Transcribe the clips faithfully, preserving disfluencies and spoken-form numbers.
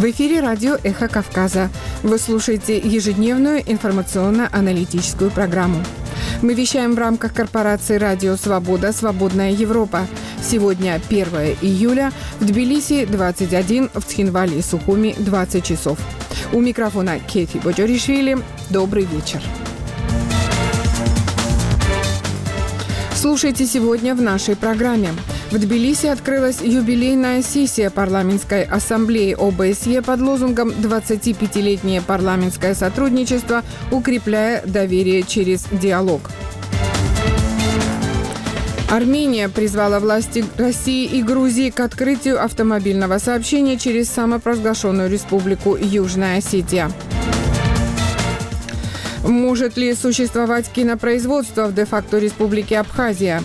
В эфире радио «Эхо Кавказа». Вы слушаете ежедневную информационно-аналитическую программу. Мы вещаем в рамках корпорации «Радио Свобода. Свободная Европа». Сегодня первое июля, в Тбилиси двадцать один, в Цхинвале и Сухуми двадцать часов. У микрофона Кети Боджоришвили. Добрый вечер. Слушайте сегодня в нашей программе. В Тбилиси открылась юбилейная сессия парламентской ассамблеи ОБСЕ под лозунгом «двадцатипятилетнее парламентское сотрудничество, укрепляя доверие через диалог». Армения призвала власти России и Грузии к открытию автомобильного сообщения через самопровозглашенную республику Южная Осетия. Может ли существовать кинопроизводство в де-факто республике Абхазия?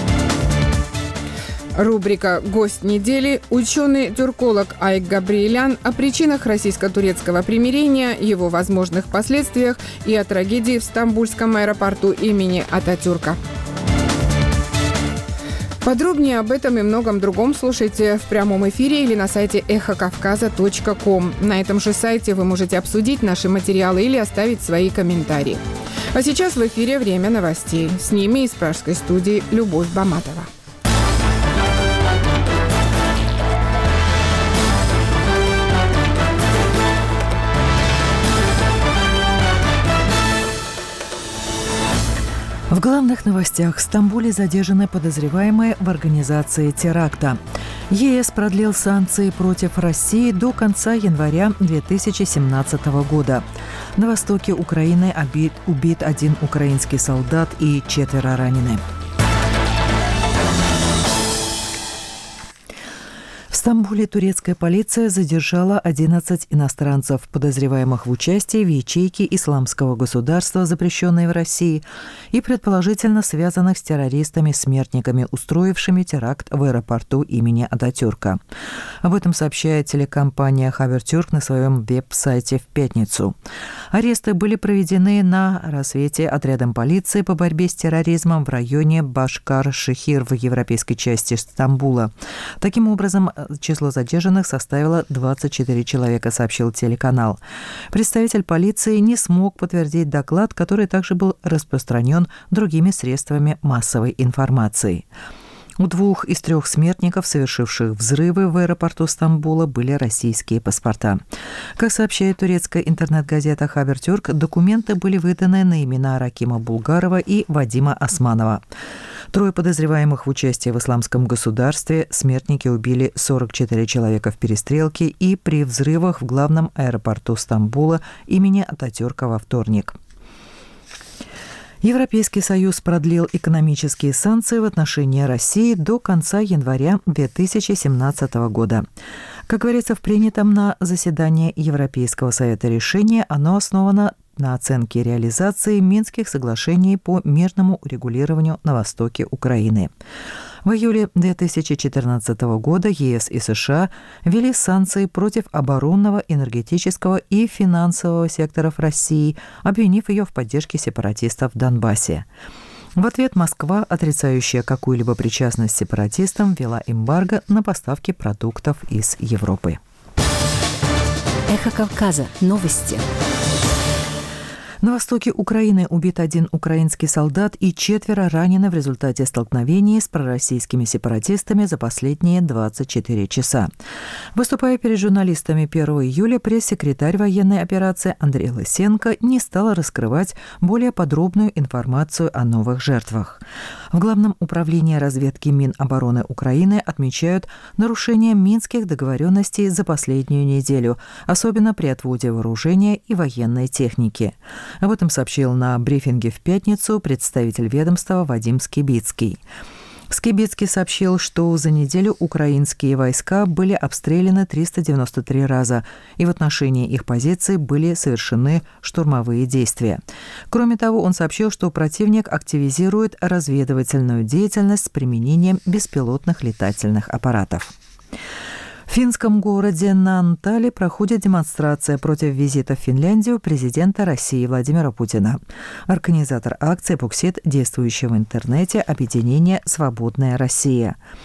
Рубрика «Гость недели». Ученый-тюрколог Айк Габриелян о причинах российско-турецкого примирения, его возможных последствиях и о трагедии в Стамбульском аэропорту имени Ататюрка. Подробнее об этом и многом другом слушайте в прямом эфире или на сайте эхо кавказа точка ком. На этом же сайте вы можете обсудить наши материалы или оставить свои комментарии. А сейчас в эфире время новостей. С ними из пражской студии Любовь Баматова. В главных новостях: в Стамбуле задержаны подозреваемые в организации теракта. ЕС продлил санкции против России до конца января две тысячи семнадцатого года. На востоке Украины убит один украинский солдат и четверо ранены. В Стамбуле турецкая полиция задержала одиннадцать иностранцев, подозреваемых в участии в ячейке исламского государства, запрещенной в России, и предположительно связанных с террористами-смертниками, устроившими теракт в аэропорту имени Ататюрка. Об этом сообщает телекомпания «Хабертюрк» на своем веб-сайте в пятницу. Аресты были проведены на рассвете отрядом полиции по борьбе с терроризмом в районе Башкар-Шехир в европейской части Стамбула. Таким образом, число задержанных составило двадцать четыре человека, сообщил телеканал. Представитель полиции не смог подтвердить доклад, который также был распространен другими средствами массовой информации. У двух из трех смертников, совершивших взрывы в аэропорту Стамбула, были российские паспорта. Как сообщает турецкая интернет-газета «Хабертюрк», документы были выданы на имена Ракима Булгарова и Вадима Османова. Трое подозреваемых в участии в исламском государстве. Смертники убили сорок четыре человека в перестрелке и при взрывах в главном аэропорту Стамбула имени Ататюрка во вторник. Европейский Союз продлил экономические санкции в отношении России до конца января две тысячи семнадцатого года. Как говорится в принятом на заседании Европейского Совета решении, оно основано на оценке реализации Минских соглашений по мирному урегулированию на востоке Украины. В июле две тысячи четырнадцатого года ЕС и США ввели санкции против оборонного, энергетического и финансового секторов России, обвинив ее в поддержке сепаратистов в Донбассе. В ответ Москва, отрицающая какую-либо причастность сепаратистам, ввела эмбарго на поставки продуктов из Европы. Эхо Кавказа. Новости. На востоке Украины убит один украинский солдат и четверо ранены в результате столкновений с пророссийскими сепаратистами за последние двадцать четыре часа. Выступая перед журналистами первого июля, пресс-секретарь военной операции Андрей Лысенко не стал раскрывать более подробную информацию о новых жертвах. В Главном управлении разведки Минобороны Украины отмечают нарушение минских договоренностей за последнюю неделю, особенно при отводе вооружения и военной техники. Об этом сообщил на брифинге в пятницу представитель ведомства Вадим Скибицкий. Скибицкий сообщил, что за неделю украинские войска были обстреляны триста девяносто три раза, и в отношении их позиций были совершены штурмовые действия. Кроме того, он сообщил, что противник активизирует разведывательную деятельность с применением беспилотных летательных аппаратов. В финском городе Наантали проходит демонстрация против визита в Финляндию президента России Владимира Путина. Организатор акции — буксит действующего в интернете объединения «Свободная Россия».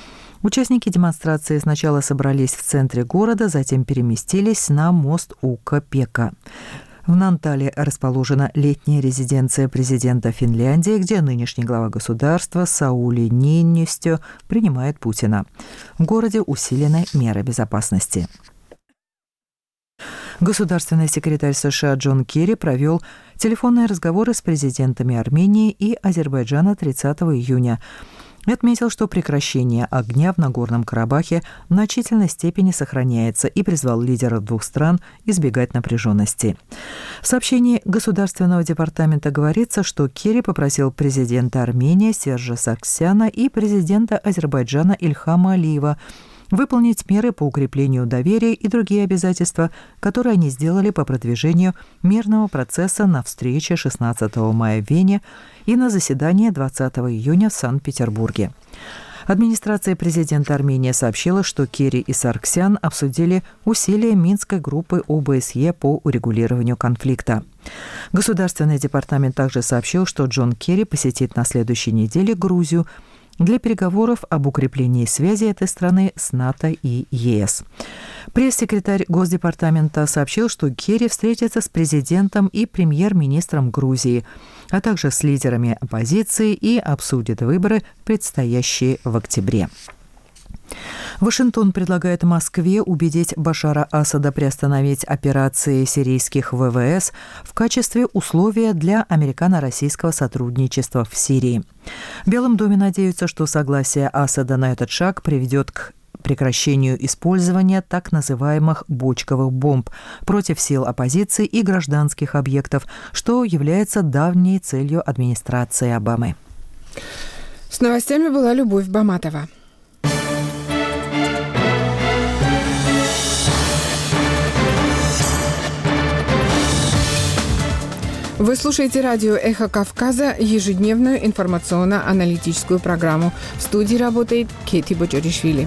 Участники демонстрации сначала собрались в центре города, затем переместились на мост Ука-Пека. В Нантале расположена летняя резиденция президента Финляндии, где нынешний глава государства Саули Ниинистё принимает Путина. В городе усилены меры безопасности. Государственный секретарь США Джон Керри провел телефонные разговоры с президентами Армении и Азербайджана тридцатого июня. И отметил, что прекращение огня в Нагорном Карабахе в значительной степени сохраняется, и призвал лидеров двух стран избегать напряженности. В сообщении Государственного департамента говорится, что Керри попросил президента Армении Сержа Саргсяна и президента Азербайджана Ильхама Алиева выполнить меры по укреплению доверия и другие обязательства, которые они сделали по продвижению мирного процесса на встрече шестнадцатого мая в Вене и на заседании двадцатого июня в Санкт-Петербурге. Администрация президента Армении сообщила, что Керри и Саргсян обсудили усилия Минской группы О Бэ С Е по урегулированию конфликта. Государственный департамент также сообщил, что Джон Керри посетит на следующей неделе Грузию для переговоров об укреплении связи этой страны с НАТО и Е С. Пресс-секретарь Госдепартамента сообщил, что Керри встретится с президентом и премьер-министром Грузии, а также с лидерами оппозиции и обсудит выборы, предстоящие в октябре. Вашингтон предлагает Москве убедить Башара Асада приостановить операции сирийских вэ вэ эс в качестве условия для американо-российского сотрудничества в Сирии. В Белом доме надеются, что согласие Асада на этот шаг приведет к прекращению использования так называемых бочковых бомб против сил оппозиции и гражданских объектов, что является давней целью администрации Обамы. С новостями была Любовь Баматова. Вы слушаете радио «Эхо Кавказа», ежедневную информационно-аналитическую программу. В студии работает Кети Боджоришвили.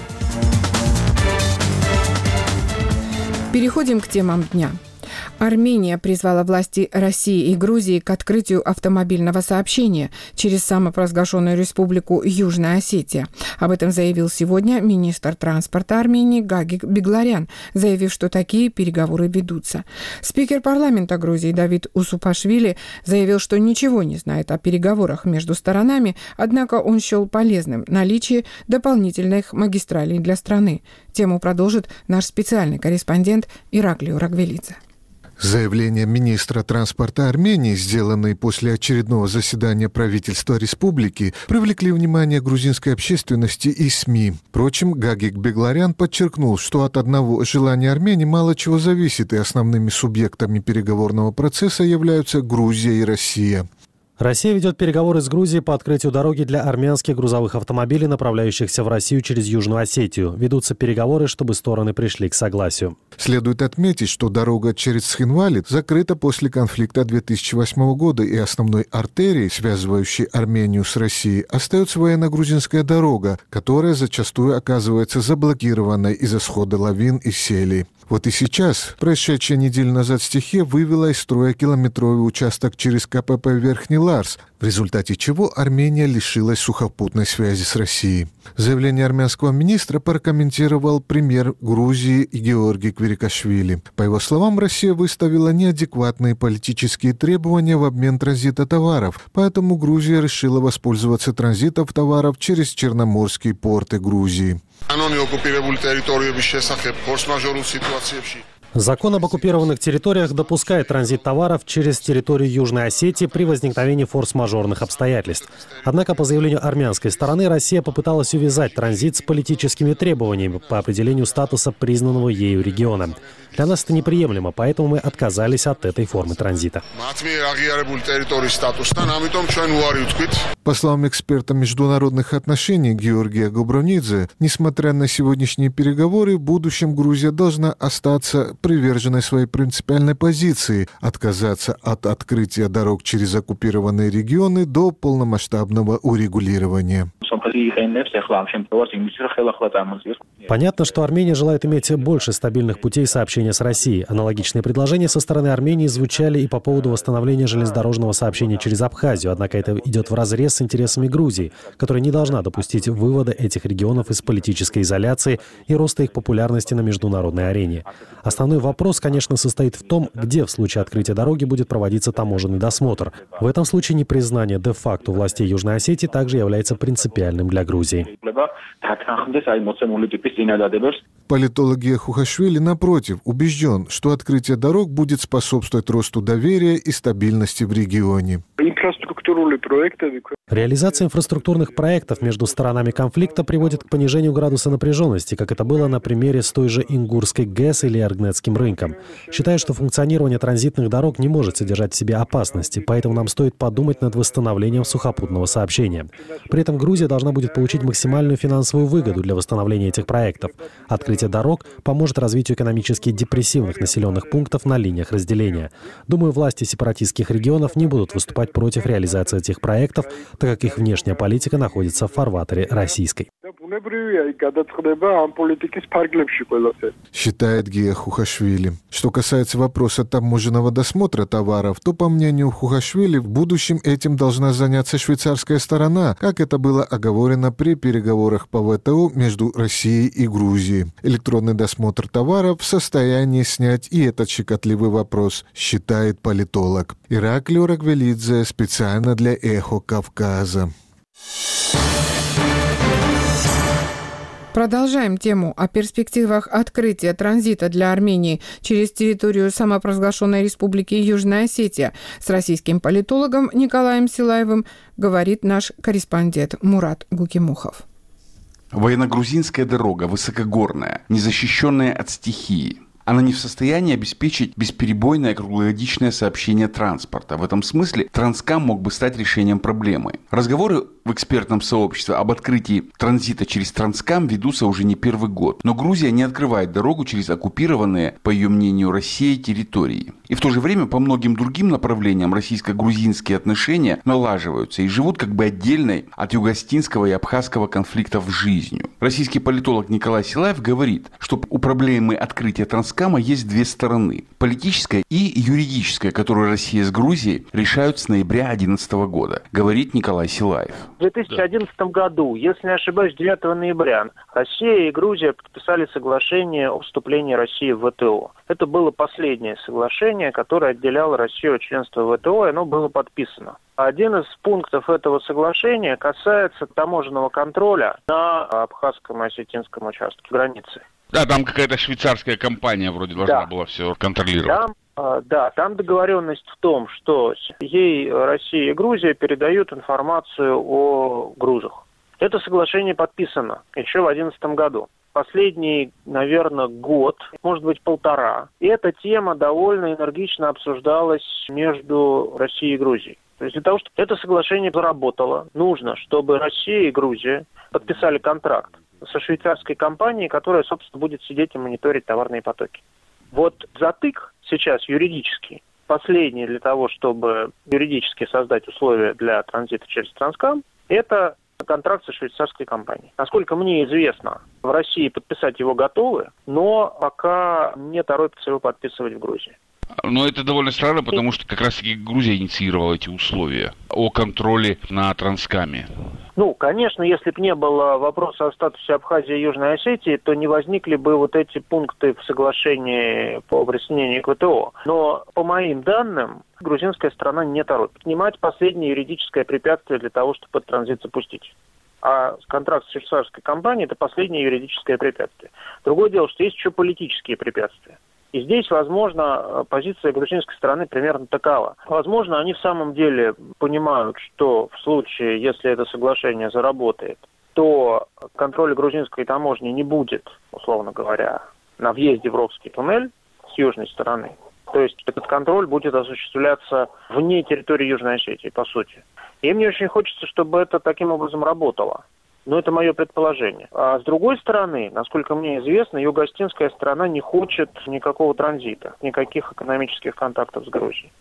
Переходим к темам дня. Армения призвала власти России и Грузии к открытию автомобильного сообщения через самопровозглашенную республику Южная Осетия. Об этом заявил сегодня министр транспорта Армении Гагик Бегларян, заявив, что такие переговоры ведутся. Спикер парламента Грузии Давид Усупашвили заявил, что ничего не знает о переговорах между сторонами, однако он счел полезным наличие дополнительных магистралей для страны. Тему продолжит наш специальный корреспондент Ираклио Рагвелидзе. Заявления министра транспорта Армении, сделанные после очередного заседания правительства республики, привлекли внимание грузинской общественности и СМИ. Впрочем, Гагик Бегларян подчеркнул, что от одного желания Армении мало чего зависит, и основными субъектами переговорного процесса являются Грузия и Россия. Россия ведет переговоры с Грузией по открытию дороги для армянских грузовых автомобилей, направляющихся в Россию через Южную Осетию. Ведутся переговоры, чтобы стороны пришли к согласию. Следует отметить, что дорога через Схинвали закрыта после конфликта две тысячи восьмого года, и основной артерией, связывающей Армению с Россией, остается военно-грузинская дорога, которая зачастую оказывается заблокированной из-за схода лавин и селей. Вот и сейчас, прошедшая неделю назад стихия вывела из строя километровый участок через Ка Пэ Пэ Верхний Ларс, в результате чего Армения лишилась сухопутной связи с Россией. Заявление армянского министра прокомментировал премьер Грузии Георгий Квирикашвили. По его словам, Россия выставила неадекватные политические требования в обмен транзита товаров, поэтому Грузия решила воспользоваться транзитом товаров через черноморские порты Грузии. Закон об оккупированных территориях допускает транзит товаров через территорию Южной Осетии при возникновении форс-мажорных обстоятельств. Однако, по заявлению армянской стороны, Россия попыталась увязать транзит с политическими требованиями по определению статуса признанного ею региона. Для нас это неприемлемо, поэтому мы отказались от этой формы транзита. По словам эксперта международных отношений Георгия Гобронидзе, несмотря на сегодняшние переговоры, в будущем Грузия должна остаться приверженной своей принципиальной позиции, отказаться от открытия дорог через оккупированные регионы до полномасштабного урегулирования. Понятно, что Армения желает иметь больше стабильных путей сообщения с Россией. Аналогичные предложения со стороны Армении звучали и по поводу восстановления железнодорожного сообщения через Абхазию. Однако это идет вразрез с интересами Грузии, которая не должна допустить вывода этих регионов из политической изоляции и роста их популярности на международной арене. Основной вопрос, конечно, состоит в том, где в случае открытия дороги будет проводиться таможенный досмотр. В этом случае непризнание де-факто властей Южной Осетии также является принципиальным для Грузии. Политолог Гия Хухашвили, напротив, убежден, что открытие дорог будет способствовать росту доверия и стабильности в регионе. Реализация инфраструктурных проектов между сторонами конфликта приводит к понижению градуса напряженности, как это было на примере с той же Ингурской ГЭС или Аргнетским рынком. Считаю, что функционирование транзитных дорог не может содержать в себе опасности, поэтому нам стоит подумать над восстановлением сухопутного сообщения. При этом Грузия должна будет получить максимальную финансовую выгоду для восстановления этих проектов. Открытие дорог поможет развитию экономически депрессивных населенных пунктов на линиях разделения. Думаю, власти сепаратистских регионов не будут выступать против реализации этих проектов, так как их внешняя политика находится в фарватере российской. Считает Гия Хухашвили. Что касается вопроса таможенного досмотра товаров, то, по мнению Хухашвили, в будущем этим должна заняться швейцарская сторона, как это было оговорено при переговорах по ВТО между Россией и Грузией. Электронный досмотр товаров в состоянии снять и этот щекотливый вопрос, считает политолог. Ираклио Рагвелидзе специально для «Эхо Кавказа». Продолжаем тему о перспективах открытия транзита для Армении через территорию самопровозглашенной республики Южная Осетия с российским политологом Николаем Силаевым, говорит наш корреспондент Мурат Гукимухов. Военно-грузинская дорога высокогорная, незащищенная от стихии. Она не в состоянии обеспечить бесперебойное круглогодичное сообщение транспорта. В этом смысле Транскам мог бы стать решением проблемы. Разговоры в экспертном сообществе об открытии транзита через Транскам ведутся уже не первый год. Но Грузия не открывает дорогу через оккупированные, по ее мнению, Россией территории. И в то же время по многим другим направлениям российско-грузинские отношения налаживаются и живут как бы отдельной от юго-осетинского и абхазского конфликтов жизнью. Российский политолог Николай Силаев говорит, что у проблемы открытия Транскама есть две стороны – политическая и юридическая, которую Россия с Грузией решают с ноября две тысячи одиннадцатого года, говорит Николай Силаев. В две тысячи одиннадцатом году, если не ошибаюсь, девятого ноября, Россия и Грузия подписали соглашение о вступлении России в ВТО. Это было последнее соглашение, которое отделяло Россию от членства в ВТО, и оно было подписано. Один из пунктов этого соглашения касается таможенного контроля на абхазском и осетинском участке границы. Да, там какая-то швейцарская компания вроде должна да. была все контролировать. Там, да, там договоренность в том, что ей Россия и Грузия передают информацию о грузах. Это соглашение подписано еще в две тысячи одиннадцатом году. Последний, наверное, год, может быть, полтора. И эта тема довольно энергично обсуждалась между Россией и Грузией. То есть для того, чтобы это соглашение заработало, нужно, чтобы Россия и Грузия подписали контракт со швейцарской компанией, которая, собственно, будет сидеть и мониторить товарные потоки. Вот затык сейчас юридический, последний для того, чтобы юридически создать условия для транзита через Транскам, это контракт со швейцарской компанией. Насколько мне известно, в России подписать его готовы, но пока не торопятся его подписывать в Грузии. Но это довольно странно, потому что как раз-таки Грузия инициировала эти условия о контроле на Транскаме. Ну, конечно, если бы не было вопроса о статусе Абхазии и Южной Осетии, то не возникли бы вот эти пункты в соглашении по присоединению к ВТО. Но, по моим данным, грузинская сторона не торопит снимать последнее юридическое препятствие для того, чтобы этот транзит запустить. А контракт с швейцарской компанией – это последнее юридическое препятствие. Другое дело, что есть еще политические препятствия. И здесь, возможно, позиция грузинской стороны примерно такова. Возможно, они в самом деле понимают, что в случае, если это соглашение заработает, то контроля грузинской таможни не будет, условно говоря, на въезде в Ровский туннель с южной стороны. То есть этот контроль будет осуществляться вне территории Южной Осетии, по сути. И мне очень хочется, чтобы это таким образом работало. Но это мое предположение. А с другой стороны, насколько мне известно, юго-осетинская сторона не хочет никакого транзита, никаких экономических контактов с Грузией.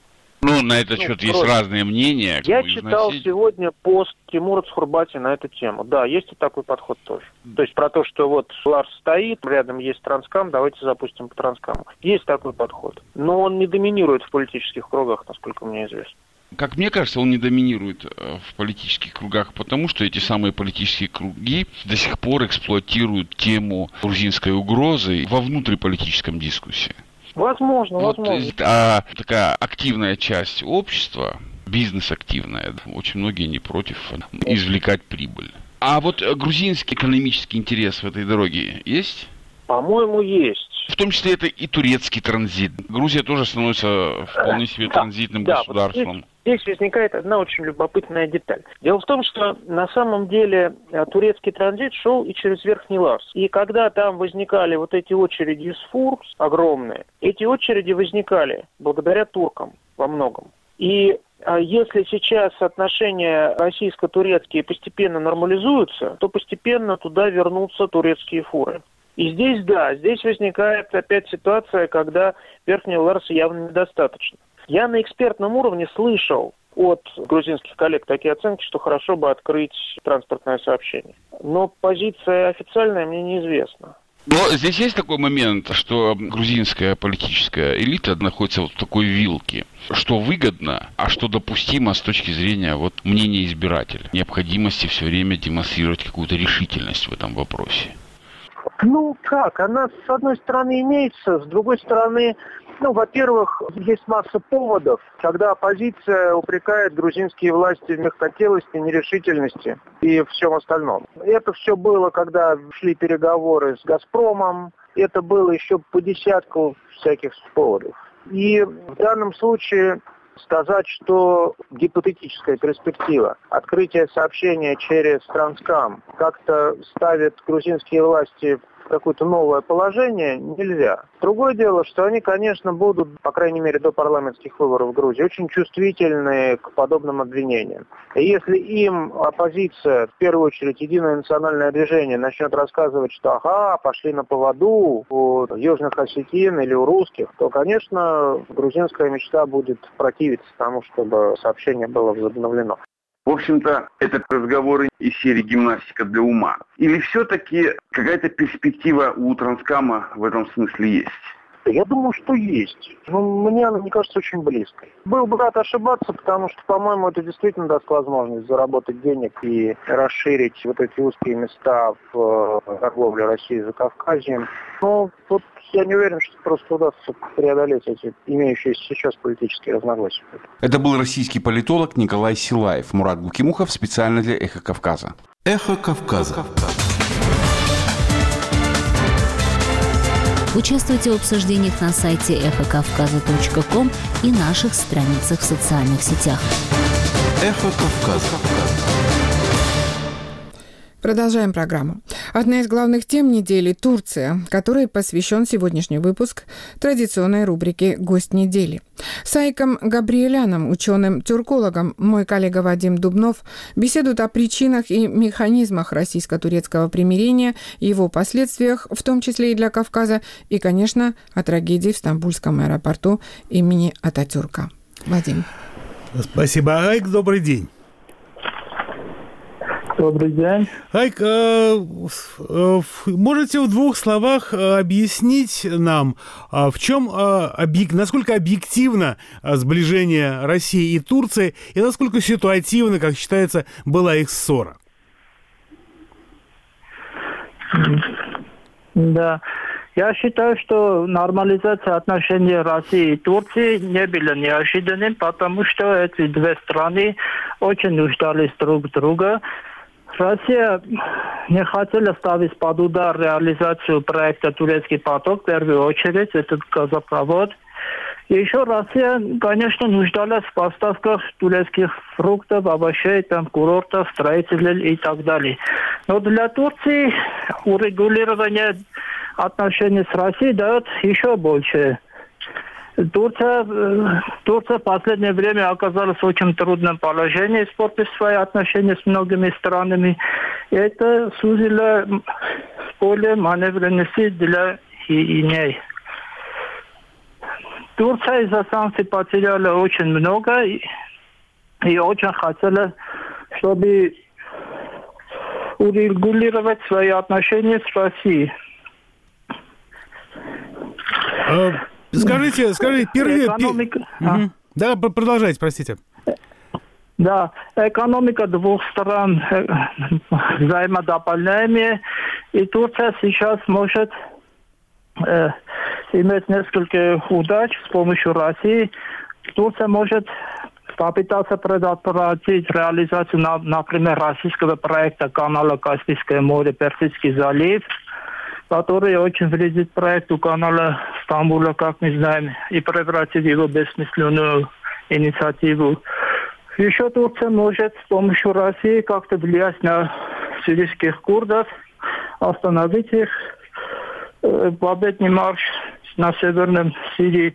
Ну, на этот ну, счет есть просто. разные мнения. Я читал износить. сегодня пост Тимура Цхурбати на эту тему. Да, есть и такой подход тоже. То есть про то, что вот Ларс стоит, рядом есть Транскам, давайте запустим по Транскаму. Есть такой подход. Но он не доминирует в политических кругах, насколько мне известно. Как мне кажется, он не доминирует в политических кругах, потому что эти самые политические круги до сих пор эксплуатируют тему грузинской угрозы во внутриполитическом дискуссии. Возможно, вот, возможно. А такая активная часть общества, бизнес-активная, очень многие не против извлекать прибыль. А вот грузинский экономический интерес в этой дороге есть? По-моему, есть. В том числе это и турецкий транзит. Грузия тоже становится вполне себе транзитным да, государством. Да, вот здесь, здесь возникает одна очень любопытная деталь. Дело в том, что на самом деле турецкий транзит шел и через Верхний Ларс. И когда там возникали вот эти очереди из фур огромные, эти очереди возникали благодаря туркам во многом. И если сейчас отношения российско-турецкие постепенно нормализуются, то постепенно туда вернутся турецкие фуры. И здесь, да, здесь возникает опять ситуация, когда Верхнего Ларса явно недостаточно. Я на экспертном уровне слышал от грузинских коллег такие оценки, что хорошо бы открыть транспортное сообщение. Но позиция официальная мне неизвестна. Но здесь есть такой момент, что грузинская политическая элита находится вот в такой вилке, что выгодно, а что допустимо с точки зрения вот мнения избирателя, необходимости все время демонстрировать какую-то решительность в этом вопросе. Ну как, она с одной стороны имеется, с другой стороны, ну, во-первых, есть масса поводов, когда оппозиция упрекает грузинские власти в мягкотелости, нерешительности и всем остальном. Это все было, когда шли переговоры с «Газпромом», это было еще по десятку всяких поводов. И в данном случае сказать, что гипотетическая перспектива открытия сообщения через Транскам как-то ставит грузинские власти в какое-то новое положение, нельзя. Другое дело, что они, конечно, будут, по крайней мере, до парламентских выборов в Грузии, очень чувствительны к подобным обвинениям. И если им оппозиция, в первую очередь Единое национальное движение, начнет рассказывать, что ага, пошли на поводу у южных осетин или у русских, то, конечно, грузинская мечта будет противиться тому, чтобы сообщение было возобновлено. В общем-то, это разговоры из серии «Гимнастика для ума». Или все-таки какая-то перспектива у Транскама в этом смысле есть? Я думаю, что есть. Но мне она не кажется очень близкой. Был бы рад ошибаться, потому что, по-моему, это действительно даст возможность заработать денег и расширить вот эти узкие места в торговле России за Кавказьем. Но тут я не уверен, что просто удастся преодолеть эти имеющиеся сейчас политические разногласия. Это был российский политолог Николай Силаев. Мурат Гукимухов специально для «Эхо Кавказа». «Эхо Кавказа». Участвуйте в обсуждениях на сайте эхо кавказа точка ком и наших страницах в социальных сетях. «Эхо Кавказа». Продолжаем программу. Одна из главных тем недели – Турция, которой посвящен сегодняшний выпуск традиционной рубрики «Гость недели». С Айком Габриэляном, ученым-тюркологом, мой коллега Вадим Дубнов беседуют о причинах и механизмах российско-турецкого примирения, его последствиях, в том числе и для Кавказа, и, конечно, о трагедии в Стамбульском аэропорту имени Ататюрка. Вадим. Спасибо, Айк. Добрый день. Добрый день. Айк, можете в двух словах объяснить нам, в чем, насколько объективно сближение России и Турции, и насколько ситуативно, как считается, была их ссора? Да. Я считаю, что нормализация отношений России и Турции не была неожиданным, потому что эти две страны очень нуждались друг в друга. Россия не хотела ставить под удар реализацию проекта «Турецкий поток», в первую очередь, этот газопровод. И еще Россия, конечно, нуждалась в поставках турецких фруктов, овощей, там, курортов, строителей и так далее. Но для Турции урегулирование отношений с Россией дает еще больше. Турция, Турция в последнее время оказалась в очень трудном положении, испортив свои отношения с многими странами. И это сузило поле маневренности для и, и ней. Турция из-за санкций потеряла очень много и, и очень хотела, чтобы урегулировать свои отношения с Россией. Э, скажите, скажите, первые... Экономика... Угу. А? Да, продолжайте, простите. Да, экономика двух стран взаимодополняемая, и Турция сейчас может э, иметь несколько удач с помощью России. Турция может попытаться предотвратить реализацию, например, российского проекта канала Каспийское море, Персидский залив, который очень вредит проекту канала Стамбула, как мы знаем, и превратит его в бессмысленную инициативу. Еще Турция может с помощью России как-то влиять на сирийских курдов, остановить их, э, победный марш на северном Сирии.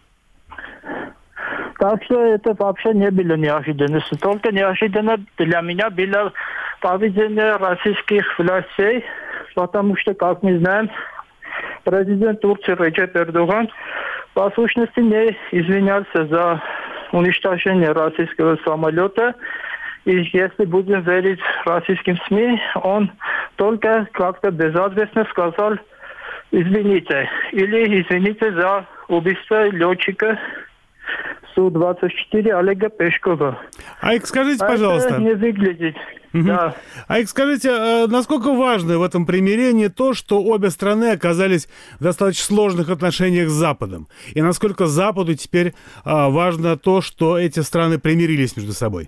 Так что это вообще не было неожиданностью. Только неожиданно для меня было поведение российских властей, потому что, как мы знаем, президент Турции Реджеп Эрдоган по сущности не извинялся за уничтожение российского самолета. И если будем верить российским СМИ, он только как-то безответственно сказал «извините» или «извините за убийство летчика Су двадцать четыре Олега Пешкова». Айк, скажите, пожалуйста. Это не выглядит. Угу. Да. Айк, скажите, насколько важно в этом примирении то, что обе страны оказались в достаточно сложных отношениях с Западом? И насколько Западу теперь важно то, что эти страны примирились между собой?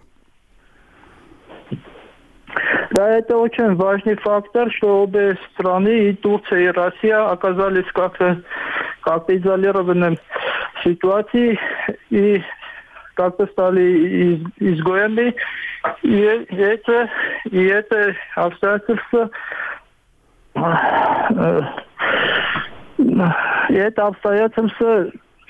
Да, это очень важный фактор, что обе страны, и Турция, и Россия, оказались как-то как-то изолированной ситуации и как-то стали из, изгоями. И это, и это обстоятельство, и это обстоятельство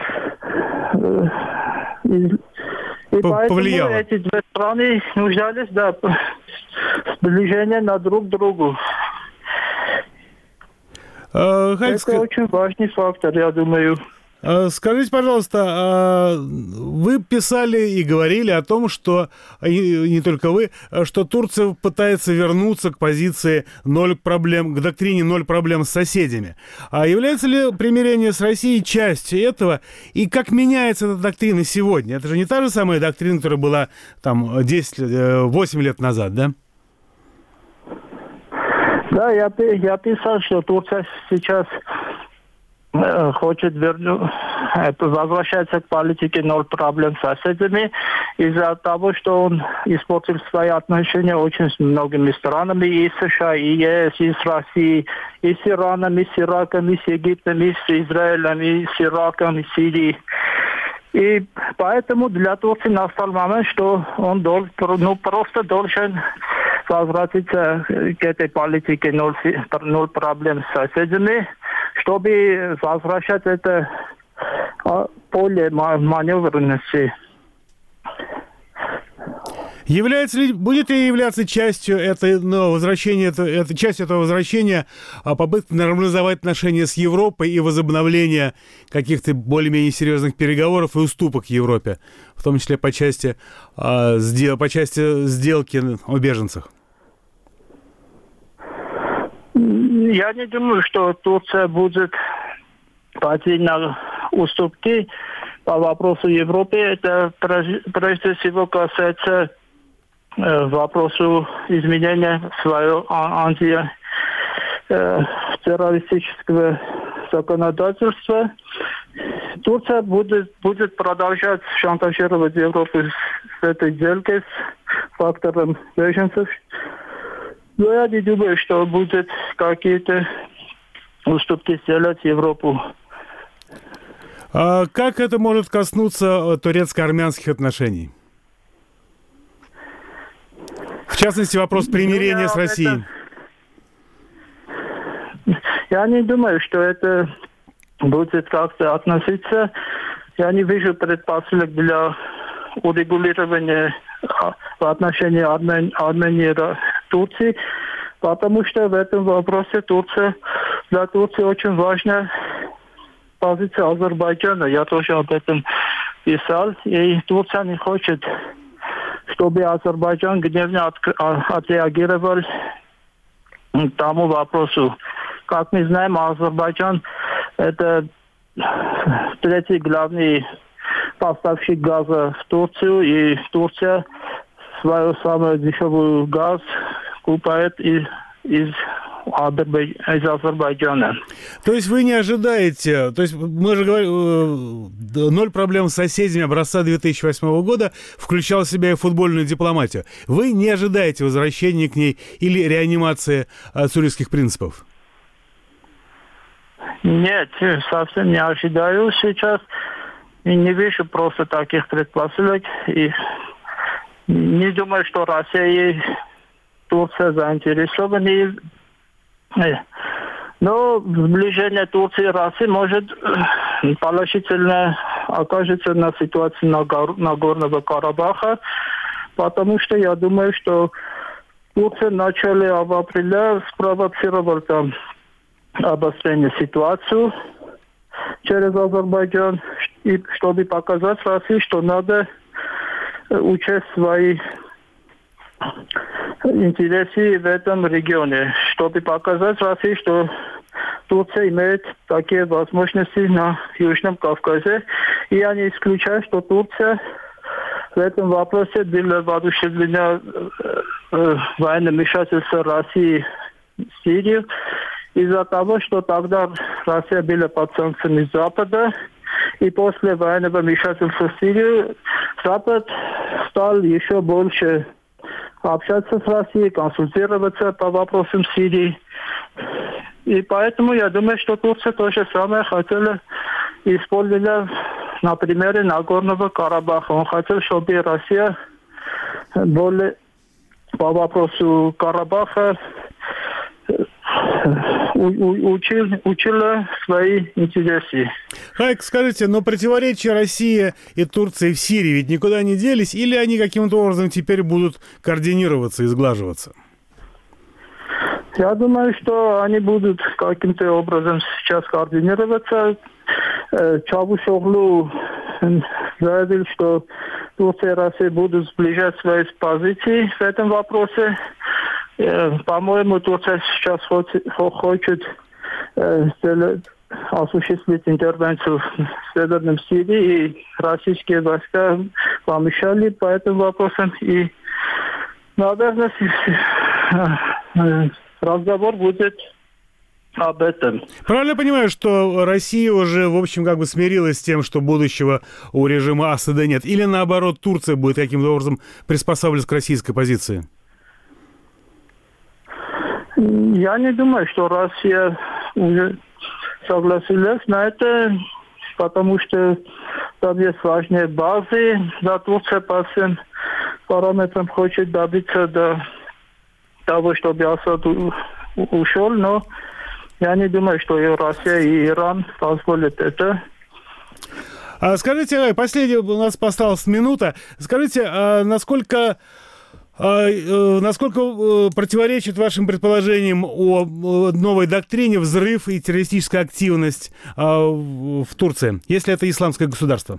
и, и поэтому повлияло. Эти две страны нуждались, да, сближения на друг другу. Uh, это ск... очень важный фактор, я думаю. Uh, скажите, пожалуйста, uh, вы писали и говорили о том, что, и не только вы, что Турция пытается вернуться к позиции ноль проблем, к доктрине ноль проблем с соседями. А является ли примирение с Россией частью этого? И как меняется эта доктрина сегодня? Это же не та же самая доктрина, которая была там десять, восемь лет назад, да? Да, я, я писал, что Турция сейчас э, хочет вернуть, э, возвращаться к политике ноль проблем с соседями из-за того, что он испортил свои отношения очень с многими странами, и с США, и ЕС, и с Россией, и с Ираном, и с Ираком, и с Египтом, и с Израилем, и с Ираком, и с Сирией. И поэтому для Турции настал момент, что он дол, ну, просто должен возвратиться к этой политике ноль, ноль проблем с соседями, чтобы возвращать это поле маневренности. Является ли, будет ли являться частью этой, ну, возвращения, это, это, частью этого возвращения а, попытка нормализовать отношения с Европой и возобновления каких-то более-менее серьезных переговоров и уступок Европе, в том числе по части, а, сдел, по части сделки о беженцах? Я не думаю, что Турция будет пойти на уступки по вопросу Европы. Это прежде всего касается вопросу изменения своего антитеррористического законодательства. Турция будет, будет продолжать шантажировать Европу с этой сделкой, с фактором беженцев. Но я не думаю, что будет какие-то уступки сделать Европу. А как это может коснуться турецко-армянских отношений? В частности, вопрос примирения ну, с Россией. Это... Я не думаю, что это будет как-то относиться. Я не вижу предпосылок для урегулирования в отношении Армен... Армении и Турции, потому что в этом вопросе Турция, для Турции очень важно позиция Азербайджана. Я тоже об этом писал. И Турция не хочет, чтобы Азербайджан гневно от, отреагировал к тому вопросу. Как мы знаем, Азербайджан – это третий главный поставщик газа в Турцию, и Турция свою самую дешевую газ купает из, из, из Азербайджана. То есть вы не ожидаете, то есть мы же говорим, ноль проблем с соседями образца две тысячи восьмого года включал в себя и футбольную дипломатию. Вы не ожидаете возвращения к ней или реанимации цюрихских принципов? Нет, совсем не ожидаю сейчас. И не вижу просто таких предпосылок. И не думаю, что Россия и Турция заинтересованы. Но сближение Турции и России может положительно окажется на ситуации Нагорного Карабаха, потому что я думаю, что Турция в начале апреля спровоцировала там обострение ситуации через Азербайджан, и чтобы показать России, что надо учесть свои интересы в этом регионе, чтобы показать России, что Турция имеет такие возможности на Южном Кавказе, и я не исключаю, что Турция в этом вопросе была воодушевлена военным вмешательством России в Сирию, из-за того, что тогда Россия была под санкциями Запада, и после военного вмешательства в Сирию Запад стал еще больше общаться с Россией, консультироваться по вопросам Сирии. И поэтому я думаю, что Турция то же самое хотела использовать на примере Нагорного Карабаха. Он хотел, чтобы Россия более по вопросу Карабаха Учил, учила свои интересы. Хайк, скажите, но противоречия России и Турции в Сирии ведь никуда не делись, или они каким-то образом теперь будут координироваться и сглаживаться? Я думаю, что они будут каким-то образом сейчас координироваться. Чавушоглу заявил, что Турция и Россия будут сближать свои позиции в этом вопросе. По-моему, Турция сейчас хочет, хочет э, осуществить интервенцию в Северном Сирии, и российские войска помешали по этим вопросам. И, наверное, разговор будет об этом. Правильно понимаю, что Россия уже, в общем, как бы смирилась с тем, что будущего у режима Асада нет? Или, наоборот, Турция будет каким-то образом приспосабливаться к российской позиции? Я не думаю, что Россия уже согласилась на это, потому что там есть важные базы. Да, Турция по всем параметрам хочет добиться до того, чтобы Асад ушел, но я не думаю, что и Россия, и Иран позволят это. А скажите, последняя у нас осталась минута. Скажите, а насколько... А, э, насколько э, противоречит вашим предположениям о, о новой доктрине взрыв и террористическая активность э, в, в Турции, если это исламское государство?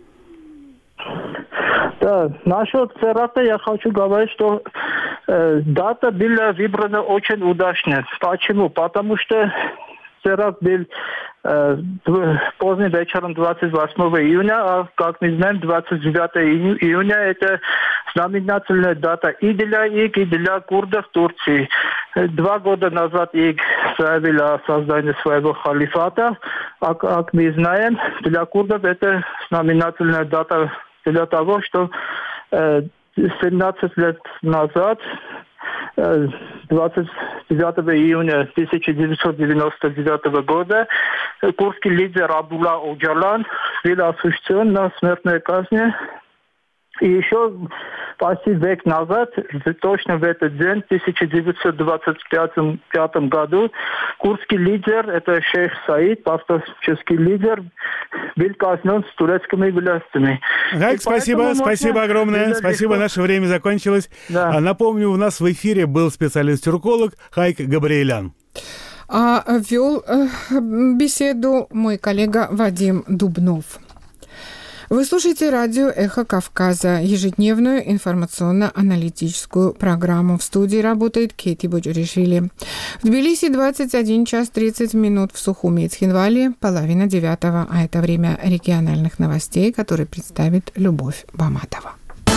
Да, насчет теракта я хочу говорить, что э, дата была выбрана очень удачно. Почему? Потому что теракт был э, поздним вечером двадцать восьмого июня, а, как мы знаем, двадцать девятого июня это знаменательная дата и для ИГ, и для курдов Турции. Два года назад ИГ заявил о создании своего халифата, а как мы знаем, для курдов это знаменательная дата для того, что э, семнадцать лет назад, двадцать девятого июня тысяча девятьсот девяносто девятого года, курдский лидер Абдулла Оджалан был осужден на смертную казнь. И еще почти век назад, точно в этот день, в тысяча девятьсот двадцать пятом году, курдский лидер, это шейх Саид, пастырский лидер, был казнен с турецкими властями. Хайк, спасибо, спасибо огромное, спасибо, наше время закончилось. Да. Напомню, у нас в эфире был специалист-тюрколог Хайк Габриэлян. А вел беседу мой коллега Вадим Дубнов. Вы слушаете радио «Эхо Кавказа», ежедневную информационно-аналитическую программу. В студии работает Кейти Боджуришвили. В Тбилиси двадцать один час тридцать минут, в Сухуми и Цхинвале половина девятого, а это время региональных новостей, которые представит Любовь Баматова.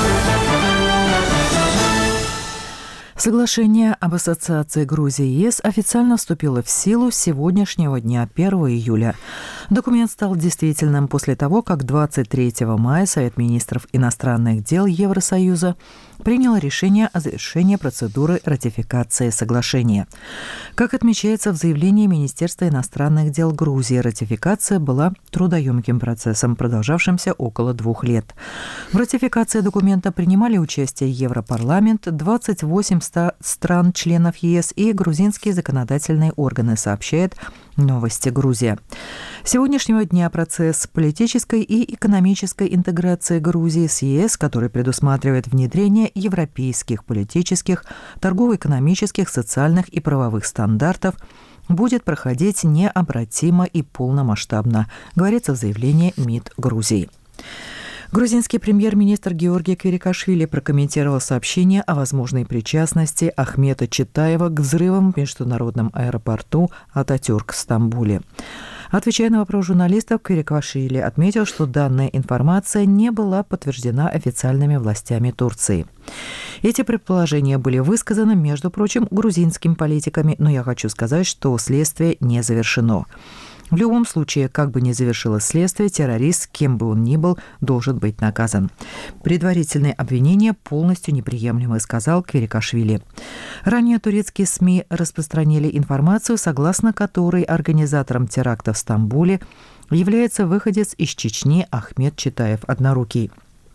Соглашение об ассоциации Грузии и ЕС официально вступило в силу с сегодняшнего дня, первого июля. Документ стал действительным после того, как двадцать третьего мая Совет министров иностранных дел Евросоюза принял решение о завершении процедуры ратификации соглашения. Как отмечается в заявлении Министерства иностранных дел Грузии, ратификация была трудоемким процессом, продолжавшимся около двух лет. В ратификации документа принимали участие Европарламент, двадцать восемь стран-членов ЕС и грузинские законодательные органы, сообщает «Новости Грузия». С сегодняшнего дня процесс политической и экономической интеграции Грузии с ЕС, который предусматривает внедрение европейских политических, торгово-экономических, социальных и правовых стандартов, будет проходить необратимо и полномасштабно, говорится в заявлении МИД Грузии. Грузинский премьер-министр Георгий Квирикашвили прокомментировал сообщение о возможной причастности Ахмета Читаева к взрывам в международном аэропорту Ататюрк в Стамбуле. Отвечая на вопрос журналистов, Квирикашвили отметил, что данная информация не была подтверждена официальными властями Турции. Эти предположения были высказаны, между прочим, грузинскими политиками, но я хочу сказать, что следствие не завершено. В любом случае, как бы ни завершилось следствие, террорист, кем бы он ни был, должен быть наказан. Предварительные обвинения полностью неприемлемы, сказал Квирикашвили. Ранее турецкие СМИ распространили информацию, согласно которой организатором теракта в Стамбуле является выходец из Чечни Ахмет Читаев «Однорукий».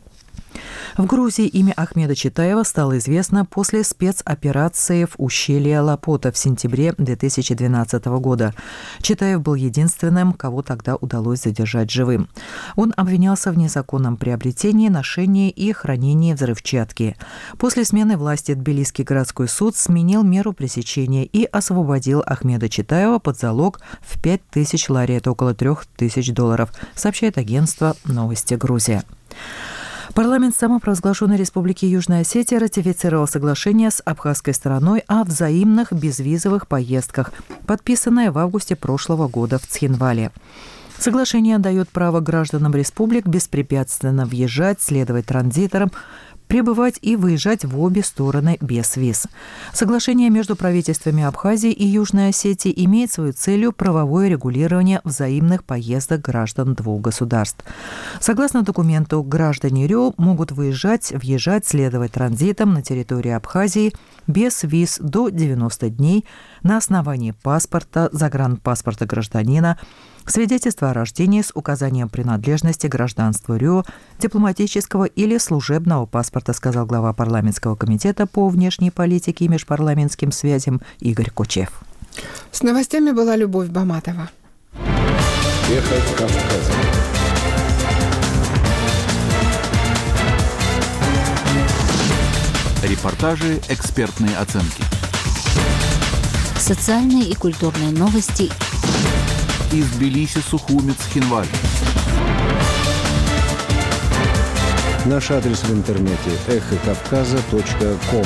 В Грузии имя Ахмеда Читаева стало известно после спецоперации в ущелье Лапота в сентябре две тысячи двенадцатого года. Читаев был единственным, кого тогда удалось задержать живым. Он обвинялся в незаконном приобретении, ношении и хранении взрывчатки. После смены власти Тбилисский городской суд сменил меру пресечения и освободил Ахмеда Читаева под залог в пять тысяч лари, это около трех тысяч долларов, сообщает агентство «Новости Грузия». Парламент самопровозглашенной Республики Южная Осетия ратифицировал соглашение с абхазской стороной о взаимных безвизовых поездках, подписанное в августе прошлого года в Цхинвале. Соглашение дает право гражданам республик беспрепятственно въезжать, следовать транзиторам, прибывать и выезжать в обе стороны без виз. Соглашение между правительствами Абхазии и Южной Осетии имеет свою целью правовое регулирование взаимных поездок граждан двух государств. Согласно документу, граждане РИО могут выезжать, въезжать, следовать транзитом на территории Абхазии без виз до девяноста дней на основании паспорта, загранпаспорта гражданина, свидетельство о рождении с указанием принадлежности гражданству РИО, дипломатического или служебного паспорта, сказал глава парламентского комитета по внешней политике и межпарламентским связям Игорь Кучев. С новостями была Любовь Баматова. Эхо Кавказа. Репортажи, экспертные оценки. Социальные и культурные новости. Из Тбилиси, Сухуми, Цхинвали. Наш адрес в интернете эхо кавказа точка ком.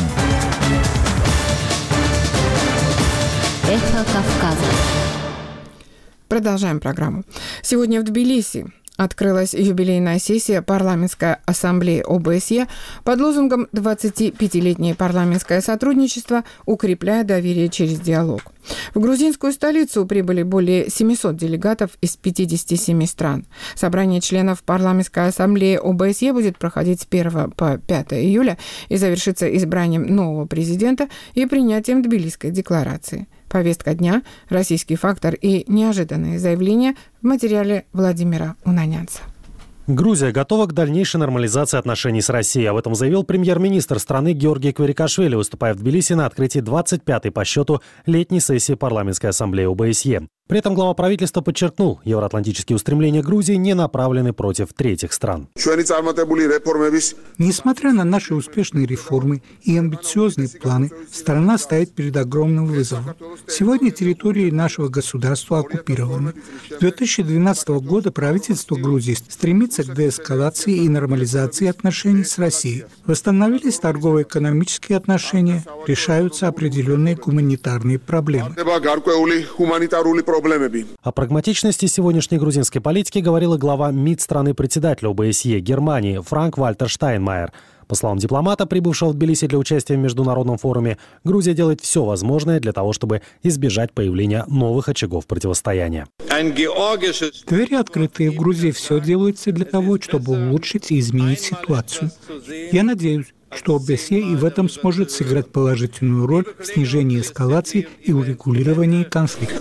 Эхо Кавказа. Продолжаем программу. Сегодня в Тбилиси открылась юбилейная сессия парламентской ассамблеи ОБСЕ под лозунгом «двадцатипятилетнее парламентское сотрудничество, укрепляя доверие через диалог». В грузинскую столицу прибыли более семисот делегатов из пятидесяти семи стран. Собрание членов парламентской ассамблеи ОБСЕ будет проходить с первого по пятое июля и завершится избранием нового президента и принятием Тбилисской декларации. Повестка дня, российский фактор и неожиданные заявления в материале Владимира Унанянца. Грузия готова к дальнейшей нормализации отношений с Россией. Об этом заявил премьер-министр страны Георгий Кварикашвили, выступая в Тбилиси на открытии двадцать пятой по счету летней сессии парламентской ассамблеи о бэ эс е. При этом глава правительства подчеркнул, евроатлантические устремления Грузии не направлены против третьих стран. Несмотря на наши успешные реформы и амбициозные планы, страна стоит перед огромным вызовом. Сегодня территории нашего государства оккупированы. С две тысячи двенадцатого года правительство Грузии стремится к деэскалации и нормализации отношений с Россией. Восстановились торгово-экономические отношения, решаются определенные гуманитарные проблемы. О прагматичности сегодняшней грузинской политики говорила глава МИД страны-председателя о бэ эс е Германии Франк-Вальтер Штайнмайер. По словам дипломата, прибывшего в Тбилиси для участия в международном форуме, Грузия делает все возможное для того, чтобы избежать появления новых очагов противостояния. Двери открытые. В Грузии все делается для того, чтобы улучшить и изменить ситуацию. Я надеюсь, что о бэ эс е и в этом сможет сыграть положительную роль в снижении эскалации и урегулировании конфликта.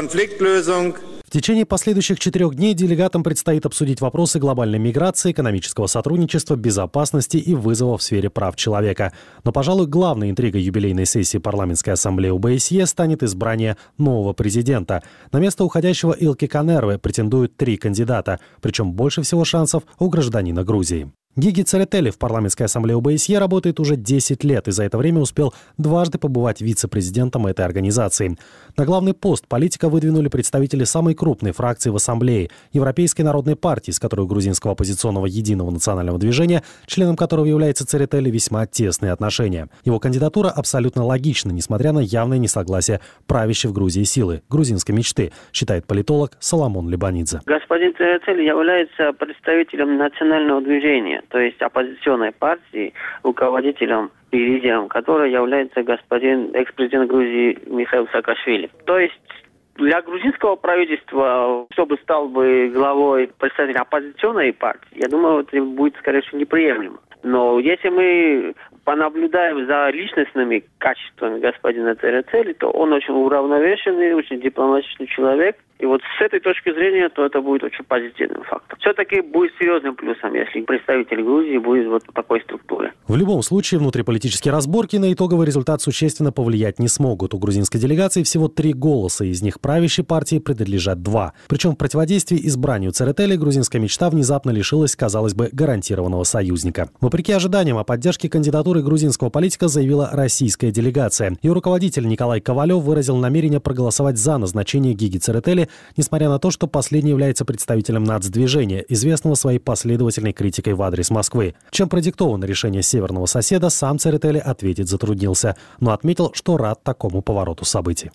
В течение последующих четырех дней делегатам предстоит обсудить вопросы глобальной миграции, экономического сотрудничества, безопасности и вызовов в сфере прав человека. Но, пожалуй, главной интригой юбилейной сессии парламентской ассамблеи о бэ эс е станет избрание нового президента. На место уходящего Илки Канервы претендуют три кандидата, причем больше всего шансов у гражданина Грузии. Гиги Церетели в парламентской ассамблее о бэ эс е работает уже десять лет и за это время успел дважды побывать вице-президентом этой организации. На главный пост политика выдвинули представители самой крупной фракции в ассамблее – Европейской народной партии, с которой у грузинского оппозиционного единого национального движения, членом которого является Церетели, весьма тесные отношения. Его кандидатура абсолютно логична, несмотря на явное несогласие правящей в Грузии силы – грузинской мечты, считает политолог Соломон Лебанидзе. Господин Церетели является представителем национального движения, то есть оппозиционной партии, руководителем и лидером которой является господин экс-президент Грузии Михаил Саакашвили. То есть для грузинского правительства, чтобы стал бы главой представителя оппозиционной партии, я думаю, это будет, скорее всего, неприемлемо. Но если мы понаблюдаем за личностными качествами господина Церетели, то он очень уравновешенный, очень дипломатичный человек. И вот с этой точки зрения, то это будет очень позитивным фактом. Все-таки будет серьезным плюсом, если представитель Грузии будет вот в такой структуре. В любом случае, внутриполитические разборки на итоговый результат существенно повлиять не смогут. У грузинской делегации всего три голоса, из них правящей партии принадлежат два. Причем в противодействии избранию Церетели грузинская мечта внезапно лишилась, казалось бы, гарантированного союзника. Вопреки ожиданиям, о поддержке кандидатуры грузинского политика заявила российская делегация. Ее руководитель Николай Ковалев выразил намерение проголосовать за назначение Гиги Церетели, несмотря на то, что последний является представителем нацдвижения, известного своей последовательной критикой в адрес Москвы. Чем продиктовано решение северного соседа, сам Церетели ответить затруднился, но отметил, что рад такому повороту событий.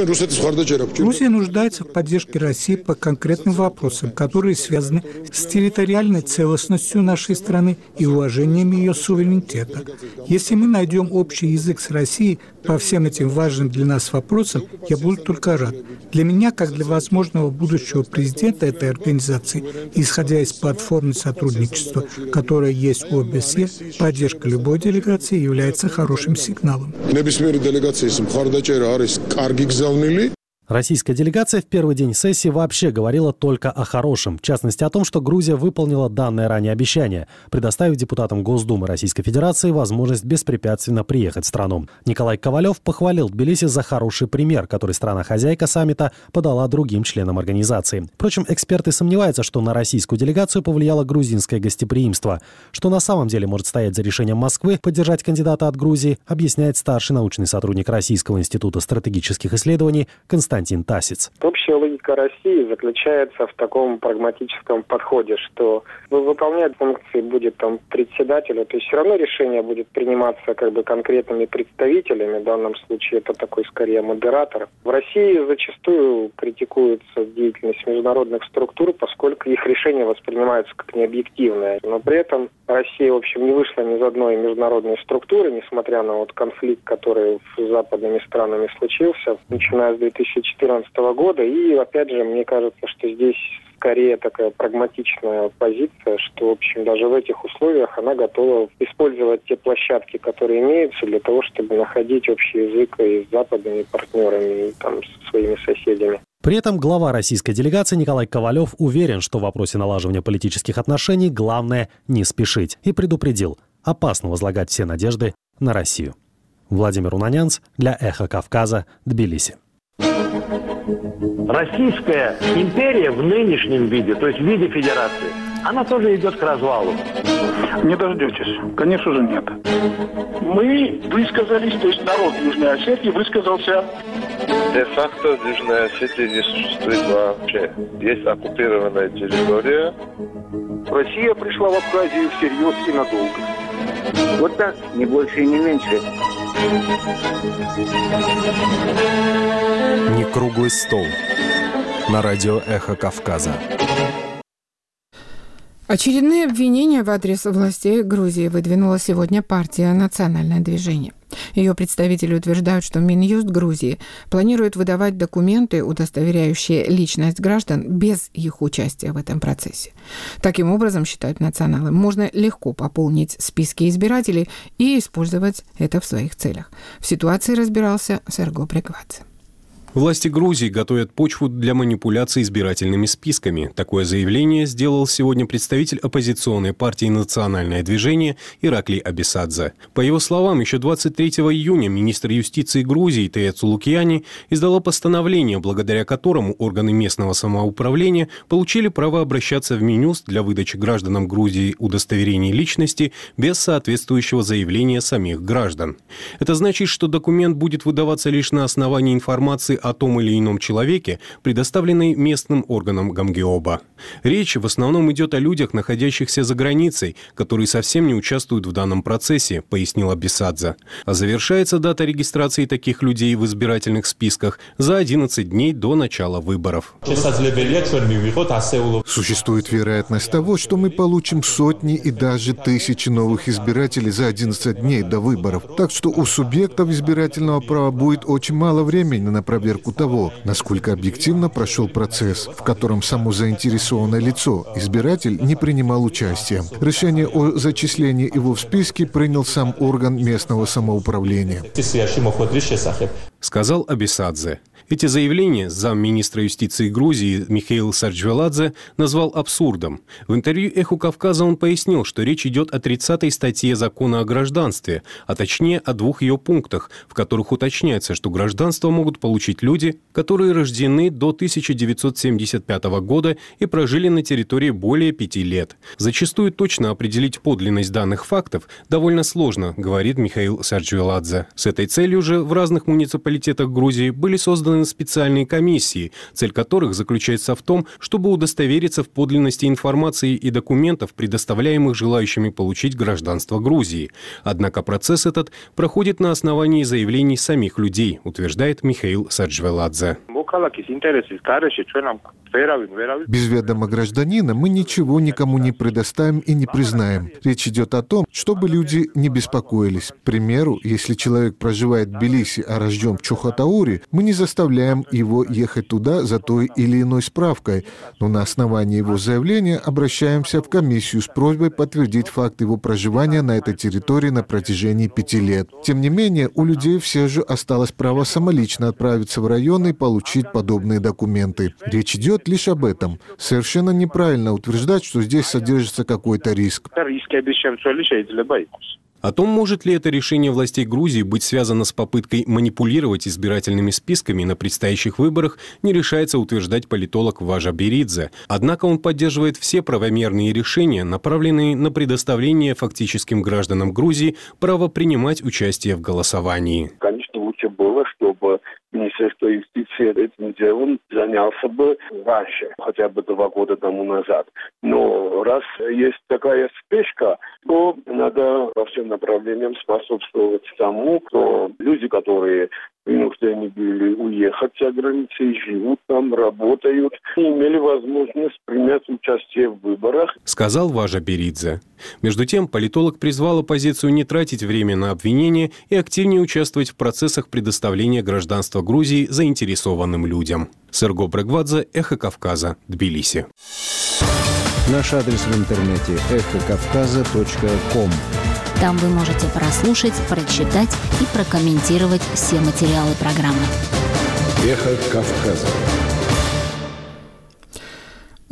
Грузия нуждается в поддержке России по конкретным вопросам, которые связаны с территориальной целостностью нашей страны и уважением ее суверенитета. Если мы найдем общий язык с Россией по всем этим важным для нас вопросам, я буду только рад. Для меня, как для возможного будущего президента этой организации, исходя из платформы сотрудничества, которая есть у о бэ эс е, поддержка любой делегации является хорошим сигналом. Российская делегация в первый день сессии вообще говорила только о хорошем. В частности, о том, что Грузия выполнила данное ранее обещание, предоставив депутатам Госдумы Российской Федерации возможность беспрепятственно приехать в страну. Николай Ковалев похвалил Тбилиси за хороший пример, который страна-хозяйка саммита подала другим членам организации. Впрочем, эксперты сомневаются, что на российскую делегацию повлияло грузинское гостеприимство. Что на самом деле может стоять за решением Москвы поддержать кандидата от Грузии, объясняет старший научный сотрудник Российского института стратегических исследований Константин Константин Тасец. Общая логика России заключается в таком прагматическом подходе, что выполнять функции будет там председателя, то есть все равно решение будет приниматься как бы конкретными представителями, в данном случае это такой скорее модератор. В России зачастую критикуется деятельность международных структур, поскольку их решения воспринимаются как необъективные. Но при этом Россия, в общем, не вышла ни из одной международной структуры, несмотря на вот конфликт, который с западными странами случился, начиная с две тысячи четырнадцатого года. И, опять же, мне кажется, что здесь скорее такая прагматичная позиция, что, в общем, даже в этих условиях она готова использовать те площадки, которые имеются, для того, чтобы находить общий язык и с западными партнерами, и там, со своими соседями. При этом глава российской делегации Николай Ковалев уверен, что в вопросе налаживания политических отношений главное не спешить, и предупредил: опасно возлагать все надежды на Россию. Владимир Унанянц для «Эхо Кавказа», Тбилиси. Российская империя в нынешнем виде, то есть в виде федерации, она тоже идет к развалу. Не дождетесь. Конечно же, нет. Мы высказались, то есть народ Южной Осетии высказался. Де-факто в Южной Осетии не существует вообще. Есть оккупированная территория. Россия пришла в Абхазию всерьез и надолго. Вот так, не больше и не меньше. Не круглый стол. На радио «Эхо Кавказа». Очередные обвинения в адрес властей Грузии выдвинула сегодня партия «Национальное движение». Ее представители утверждают, что Минюст Грузии планирует выдавать документы, удостоверяющие личность граждан, без их участия в этом процессе. Таким образом, считают националы, можно легко пополнить списки избирателей и использовать это в своих целях. В ситуации разбирался Серго Брегвадзе. Власти Грузии готовят почву для манипуляций избирательными списками. Такое заявление сделал сегодня представитель оппозиционной партии «Национальное движение» Ираклий Абисадзе. По его словам, еще двадцать третьего июня министр юстиции Грузии Тея Цулукьяни издала постановление, благодаря которому органы местного самоуправления получили право обращаться в Минюст для выдачи гражданам Грузии удостоверений личности без соответствующего заявления самих граждан. Это значит, что документ будет выдаваться лишь на основании информации о том или ином человеке, предоставленной местным органам Гамгеоба. Речь в основном идет о людях, находящихся за границей, которые совсем не участвуют в данном процессе, пояснил Абисадзе. А завершается дата регистрации таких людей в избирательных списках за одиннадцать дней до начала выборов. Существует вероятность того, что мы получим сотни и даже тысячи новых избирателей за одиннадцать дней до выборов. Так что у субъектов избирательного права будет очень мало времени на проверку того, насколько объективно прошел процесс, в котором само заинтересованное лицо, избиратель, не принимал участия. Решение о зачислении его в списке принял сам орган местного самоуправления. Сказал Абисадзе. Эти заявления замминистра юстиции Грузии Михаил Сарджвеладзе назвал абсурдом. В интервью «Эху Кавказа» он пояснил, что речь идет о тридцатой статье закона о гражданстве, а точнее о двух ее пунктах, в которых уточняется, что гражданство могут получить люди, которые рождены до тысяча девятьсот семьдесят пятого года и прожили на территории более пяти лет. Зачастую точно определить подлинность данных фактов довольно сложно, говорит Михаил Сарджвеладзе. С этой целью же в разных муниципалитетах Грузии были созданы специальные комиссии, цель которых заключается в том, чтобы удостовериться в подлинности информации и документов, предоставляемых желающими получить гражданство Грузии. Однако процесс этот проходит на основании заявлений самих людей, утверждает Михаил Сарджвеладзе. Без ведома гражданина мы ничего никому не предоставим и не признаем. Речь идет о том, чтобы люди не беспокоились. К примеру, если человек проживает в Тбилиси, а рожден в Чухотауре, мы не заставляем его ехать туда за той или иной справкой, но на основании его заявления обращаемся в комиссию с просьбой подтвердить факт его проживания на этой территории на протяжении пяти лет. Тем не менее, у людей все же осталось право самолично отправиться в районы и получить подобные документы. Речь идет лишь об этом. Совершенно неправильно утверждать, что здесь содержится какой-то риск. О том, может ли это решение властей Грузии быть связано с попыткой манипулировать избирательными списками на предстоящих выборах, не решается утверждать политолог Важа Беридзе. Однако он поддерживает все правомерные решения, направленные на предоставление фактическим гражданам Грузии права принимать участие в голосовании. Конечно, лучше было, чтобы Министерство юстиции этим делом занялся бы раньше, хотя бы два года тому назад. Но раз есть такая спешка, то надо по всем направлениям способствовать тому, что люди, которые вынуждены были уехать за границей, живут там, работают, и имели возможность принять участие в выборах. Сказал Важа Беридзе. Между тем, политолог призвал оппозицию не тратить время на обвинения и активнее участвовать в процессах предоставления гражданства Грузии заинтересованным людям. Серго Брегвадзе, «Эхо Кавказа», Тбилиси. Наш адрес в интернете эхо кавказа точка ком. Там вы можете прослушать, прочитать и прокомментировать все материалы программы. Эхо Кавказа.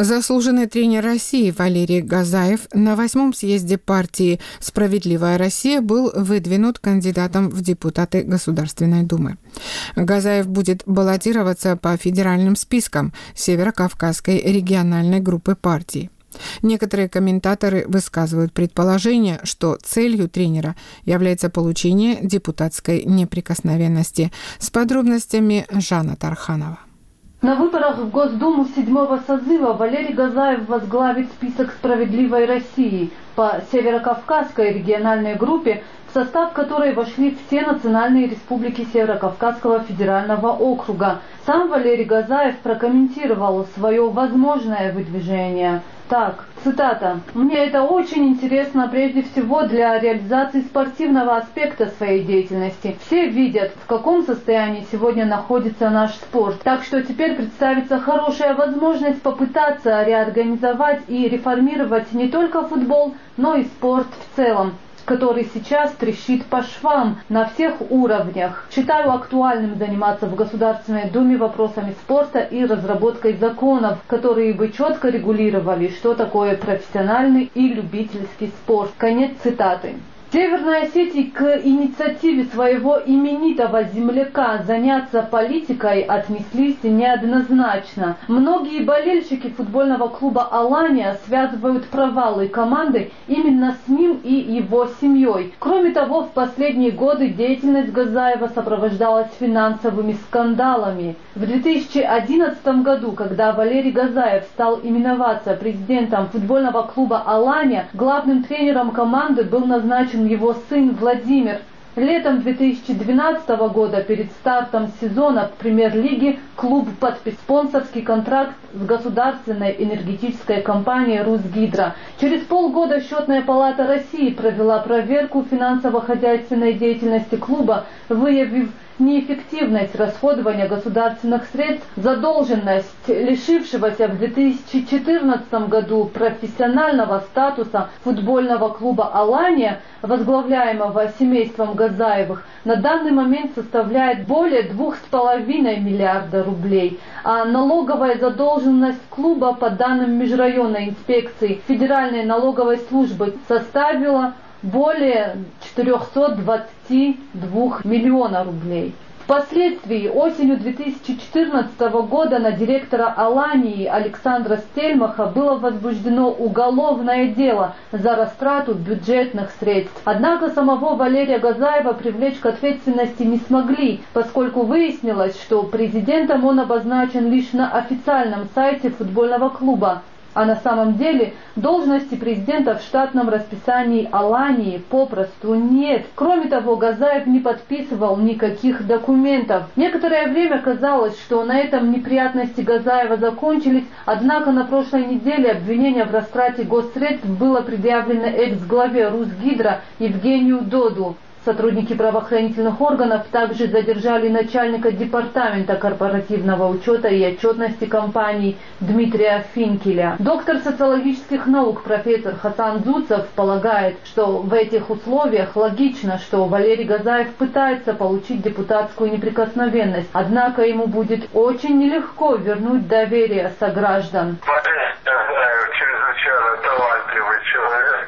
Заслуженный тренер России Валерий Газаев на восьмом съезде партии «Справедливая Россия» был выдвинут кандидатом в депутаты Государственной Думы. Газаев будет баллотироваться по федеральным спискам Северо-Кавказской региональной группы партии. Некоторые комментаторы высказывают предположение, что целью тренера является получение депутатской неприкосновенности. С подробностями Жанна Тарханова. На выборах в Госдуму седьмого созыва Валерий Газаев возглавит список «Справедливой России» по Северо-Кавказской региональной группе, в состав которой вошли все национальные республики Северо-Кавказского федерального округа. Сам Валерий Газаев прокомментировал свое возможное выдвижение так, цитата: «Мне это очень интересно прежде всего для реализации спортивного аспекта своей деятельности. Все видят, в каком состоянии сегодня находится наш спорт. Так что теперь представится хорошая возможность попытаться реорганизовать и реформировать не только футбол, но и спорт в целом, который сейчас трещит по швам на всех уровнях. Считаю актуальным заниматься в Государственной Думе вопросами спорта и разработкой законов, которые бы четко регулировали, что такое профессиональный и любительский спорт». Конец цитаты. В Северной Осетии к инициативе своего именитого земляка заняться политикой отнеслись неоднозначно. Многие болельщики футбольного клуба «Алания» связывают провалы команды именно с ним и его семьей. Кроме того, в последние годы деятельность Газаева сопровождалась финансовыми скандалами. В две тысячи одиннадцатом году, когда Валерий Газаев стал именоваться президентом футбольного клуба «Алания», главным тренером команды был назначен его сын Владимир. Летом две тысячи двенадцатого года перед стартом сезона в премьер-лиге клуб подписал спонсорский контракт с государственной энергетической компанией «Русгидро». Через полгода Счетная палата России провела проверку финансово-хозяйственной деятельности клуба, выявив неэффективность расходования государственных средств, задолженность лишившегося в две тысячи четырнадцатом году профессионального статуса футбольного клуба «Алания», возглавляемого семейством Газаевых, на данный момент составляет более двух с половиной миллиарда рублей, а налоговая задолженность клуба по данным межрайонной инспекции Федеральной налоговой службы составила более четырехсот двадцати двух миллионов рублей. Впоследствии осенью две тысячи четырнадцатого года на директора «Алании» Александра Стельмаха было возбуждено уголовное дело за растрату бюджетных средств. Однако самого Валерия Газаева привлечь к ответственности не смогли, поскольку выяснилось, что президентом он обозначен лишь на официальном сайте футбольного клуба. А на самом деле должности президента в штатном расписании «Алании» попросту нет. Кроме того, Газаев не подписывал никаких документов. Некоторое время казалось, что на этом неприятности Газаева закончились, однако на прошлой неделе обвинение в растрате госсредств было предъявлено экс-главе «Русгидро» Евгению Доду. Сотрудники правоохранительных органов также задержали начальника департамента корпоративного учета и отчетности компании Дмитрия Финкеля. Доктор социологических наук профессор Хасан Зуцев полагает, что в этих условиях логично, что Валерий Газаев пытается получить депутатскую неприкосновенность, однако ему будет очень нелегко вернуть доверие сограждан. Валерий Газаев чрезвычайно талантливый человек,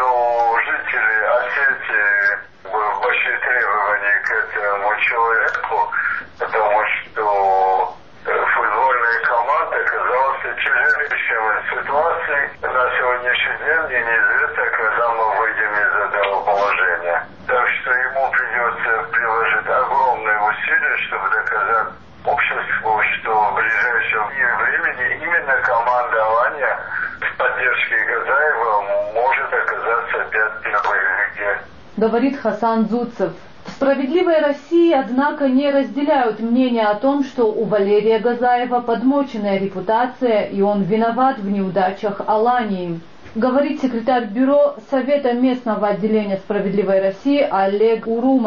но жители Осетии большие требования к этому человеку, потому что футбольная команда оказалась в тяжелейшей ситуации. На сегодняшний день мне неизвестно, когда мы выйдем из этого положения. Так что ему придется приложить огромные усилия, чтобы доказать обществу, что в ближайшем времени именно команда «Алания» с поддержкой Газаева может оказаться опять в первой лиге. Говорит Хасан Зуцев. В «Справедливой России», однако, не разделяют мнение о том, что у Валерия Газаева подмоченная репутация и он виноват в неудачах Алании. Говорит секретарь бюро Совета местного отделения «Справедливой России» Олег Урумов.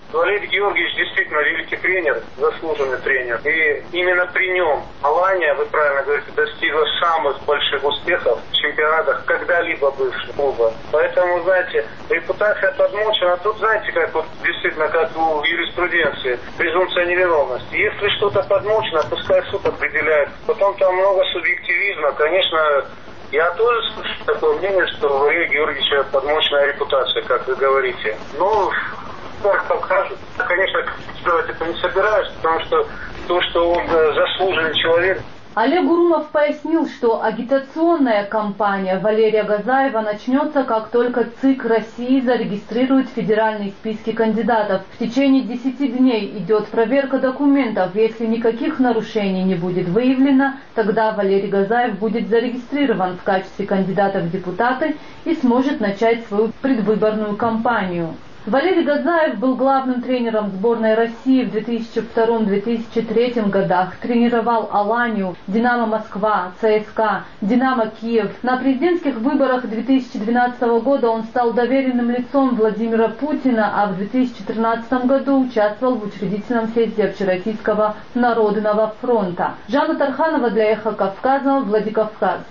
Валерий Георгиевич действительно великий тренер, заслуженный тренер. И именно при нем Алания, вы правильно говорите, достигла самых больших успехов в чемпионатах когда-либо бывших клуба. Поэтому, знаете, репутация подмочена. Тут, знаете, как вот действительно, как в юриспруденции, презумпция невиновности. Если что-то подмочено, пускай суд определяет. Потом там много субъективизма. Конечно, я тоже слышу такое мнение, что у Валерия Георгиевича подмоченная репутация, как вы говорите. Ну, как покажут. Конечно, сделать это не собираюсь, потому что то, что он заслуженный человек. Олег Урумов пояснил, что агитационная кампания Валерия Газаева начнется, как только ЦИК России зарегистрирует федеральные списки кандидатов. В течение десяти дней идет проверка документов. Если никаких нарушений не будет выявлено, тогда Валерий Газаев будет зарегистрирован в качестве кандидата в депутаты и сможет начать свою предвыборную кампанию. Валерий Газаев был главным тренером сборной России в две тысячи втором — две тысячи третьем годах. Тренировал Аланию, Динамо Москва, ЦСКА, Динамо Киев. На президентских выборах две тысячи двенадцатого года он стал доверенным лицом Владимира Путина, а в две тысячи тринадцатом году участвовал в учредительном съезде Общероссийского народного фронта. Жанна Тарханова для Эхо Кавказа, Владикавказ.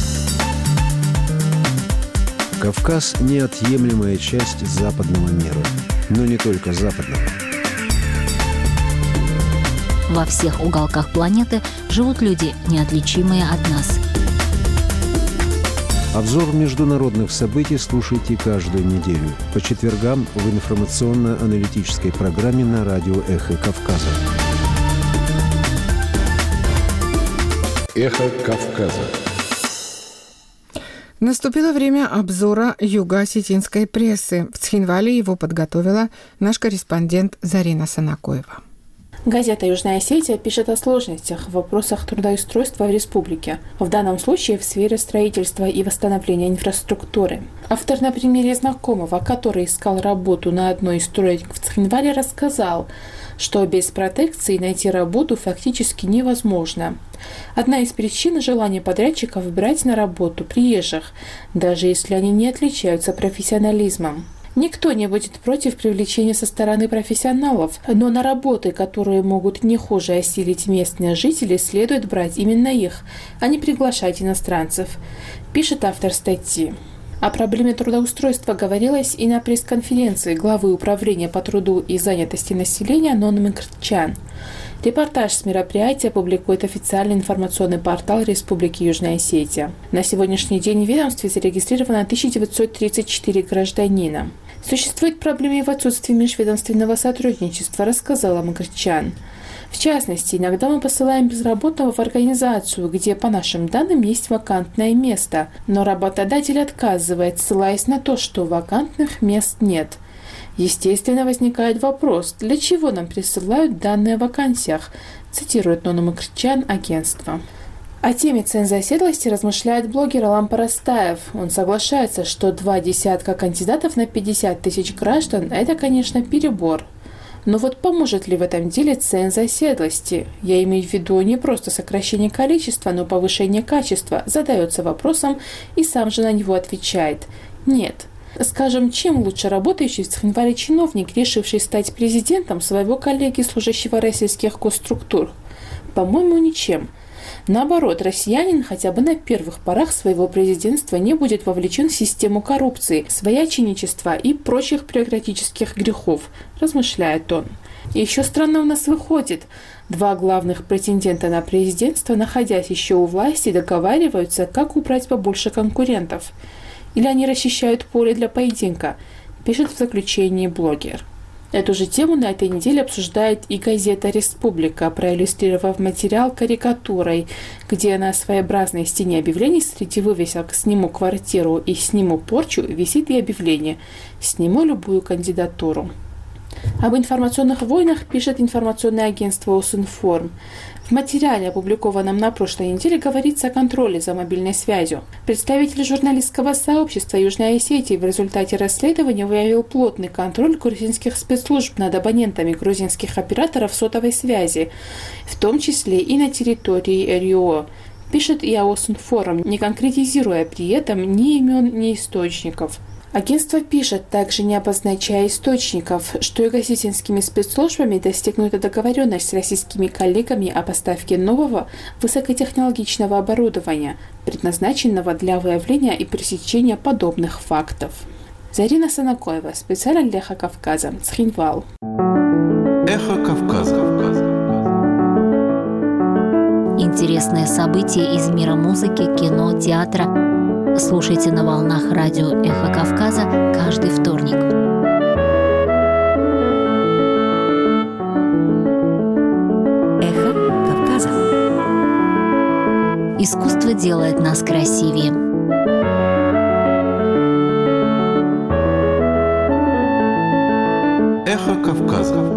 Кавказ – неотъемлемая часть западного мира, но не только западного. Во всех уголках планеты живут люди, неотличимые от нас. Обзор международных событий слушайте каждую неделю по четвергам в информационно-аналитической программе на радио «Эхо Кавказа». «Эхо Кавказа». Наступило время обзора юго-осетинской прессы. В Цхинвале его подготовила наш корреспондент Зарина Санакоева. Газета «Южная Осетия» пишет о сложностях в вопросах трудоустройства в республике, в данном случае в сфере строительства и восстановления инфраструктуры. Автор на примере знакомого, который искал работу на одной из строек в Цхинвале, рассказал, что без протекции найти работу фактически невозможно. Одна из причин – желание подрядчиков брать на работу приезжих, даже если они не отличаются профессионализмом. Никто не будет против привлечения со стороны профессионалов, но на работы, которые могут не хуже осилить местные жители, следует брать именно их, а не приглашать иностранцев, пишет автор статьи. О проблеме трудоустройства говорилось и на пресс-конференции главы Управления по труду и занятости населения Нонны Мкртчян. Репортаж с мероприятия публикует официальный информационный портал Республики Южная Осетия. На сегодняшний день в ведомстве зарегистрировано тысяча девятьсот тридцать четыре гражданина. Существует проблема и в отсутствии межведомственного сотрудничества, рассказала Мкртчян. В частности, иногда мы посылаем безработного в организацию, где, по нашим данным, есть вакантное место, но работодатель отказывает, ссылаясь на то, что вакантных мест нет. Естественно, возникает вопрос, для чего нам присылают данные о вакансиях, цитирует Нонна Мкртчян агентство. О теме ценза оседлости размышляет блогер Алам Парастаев. Он соглашается, что два десятка кандидатов на пятьдесят тысяч граждан – это, конечно, перебор. Но вот поможет ли в этом деле ценз оседлости? Я имею в виду не просто сокращение количества, но повышение качества, задается вопросом и сам же на него отвечает. Нет. Скажем, чем лучше работающий в Цхинвале чиновник, решивший стать президентом своего коллеги, служащего российских госструктур? По-моему, ничем. Наоборот, россиянин хотя бы на первых порах своего президентства не будет вовлечен в систему коррупции, свояченичества и прочих бюрократических грехов, размышляет он. И еще странно у нас выходит. Два главных претендента на президентство, находясь еще у власти, договариваются, как убрать побольше конкурентов. Или они расчищают поле для поединка, пишет в заключении блогер. Эту же тему на этой неделе обсуждает и газета «Республика», проиллюстрировав материал карикатурой, где на своеобразной стене объявлений среди вывесок «Сниму квартиру» и «Сниму порчу» висит и объявление «Сниму любую кандидатуру». Об информационных войнах пишет информационное агентство «Осинформ». В материале, опубликованном на прошлой неделе, говорится о контроле за мобильной связью. Представитель журналистского сообщества Южной Осетии в результате расследования выявил плотный контроль грузинских спецслужб над абонентами грузинских операторов сотовой связи, в том числе и на территории РИО, пишет и Осинформ, не конкретизируя при этом ни имен, ни источников. Агентство пишет, также не обозначая источников, что юго-осетинскими спецслужбами достигнута договоренность с российскими коллегами о поставке нового высокотехнологичного оборудования, предназначенного для выявления и пресечения подобных фактов. Зарина Санакоева, специально для «Эхо Кавказа», Цхинвал. Эхо Кавказа. Интересные события из мира музыки, кино, театра слушайте на волнах радио «Эхо Кавказа» каждый вторник. Эхо Кавказа. Искусство делает нас красивее. Эхо Кавказа.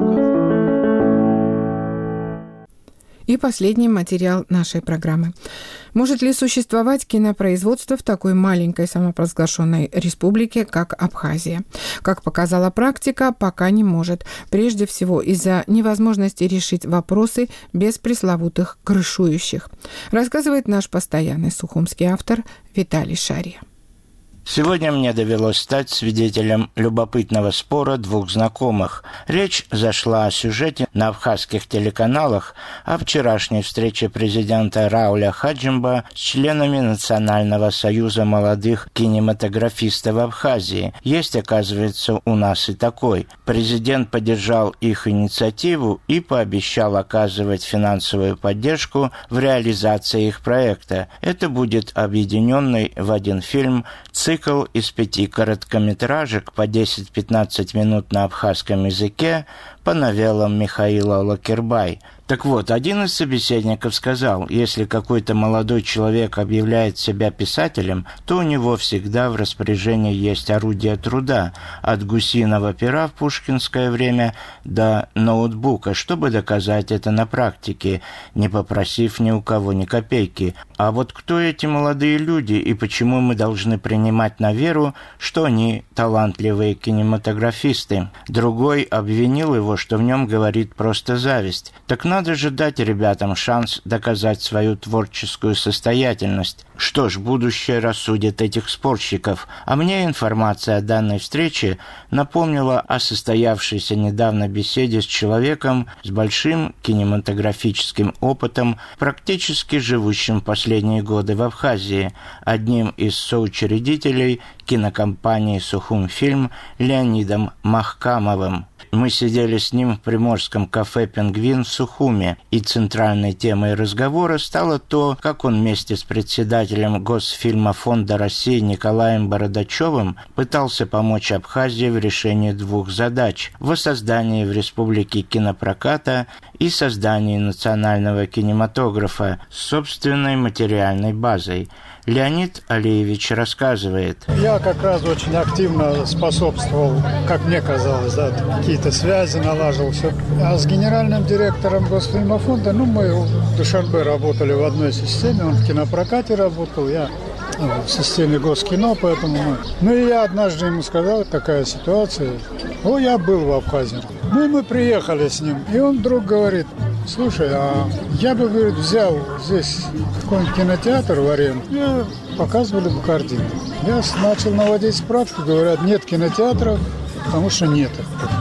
И последний материал нашей программы. Может ли существовать кинопроизводство в такой маленькой самопровозглашенной республике, как Абхазия? Как показала практика, пока не может. Прежде всего из-за невозможности решить вопросы без пресловутых крышующих. Рассказывает наш постоянный сухумский автор Виталий Шария. Сегодня мне довелось стать свидетелем любопытного спора двух знакомых. Речь зашла о сюжете на абхазских телеканалах о вчерашней встрече президента Рауля Хаджимба с членами Национального союза молодых кинематографистов Абхазии. Есть, оказывается, у нас и такой. Президент поддержал их инициативу и пообещал оказывать финансовую поддержку в реализации их проекта. Это будет объединенный в один фильм цикл Цикл из пяти короткометражек по десять-пятнадцать минут на абхазском языке по новеллам Михаила Лакербай. Так вот, один из собеседников сказал, если какой-то молодой человек объявляет себя писателем, то у него всегда в распоряжении есть орудие труда, от гусиного пера в пушкинское время до ноутбука, чтобы доказать это на практике, не попросив ни у кого ни копейки. А вот кто эти молодые люди и почему мы должны принимать на веру, что они талантливые кинематографисты? Другой обвинил его, что в нем говорит просто зависть. Так надо же дать ребятам шанс доказать свою творческую состоятельность. Что ж, будущее рассудит этих спорщиков. А мне информация о данной встрече напомнила о состоявшейся недавно беседе с человеком с большим кинематографическим опытом, практически живущим последние годы в Абхазии, одним из соучредителей кинокомпании «Сухумфильм» Леонидом Махкамовым. Мы сидели с ним в приморском кафе «Пингвин» в Сухуме, и центральной темой разговора стало то, как он вместе с председателем Госфильмофонда России Николаем Бородачевым пытался помочь Абхазии в решении двух задач – воссоздании в республике кинопроката и создании национального кинематографа с собственной материальной базой. Леонид Алиевич рассказывает. Я как раз очень активно способствовал, как мне казалось, да, какие-то связи налаживал, все. А с генеральным директором Госфильмофонда, ну, мы в Душанбе работали в одной системе, он в кинопрокате работал, я в системе Госкино, поэтому мы... Ну, и я однажды ему сказал, такая ситуация. О, я был в Абхазии. Ну, и мы приехали с ним, и он вдруг говорит: слушай, а я бы, говорит, взял здесь какой-нибудь кинотеатр в аренду, и показывали бы картину. Я начал наводить справки, говорят, нет кинотеатров, потому что нет.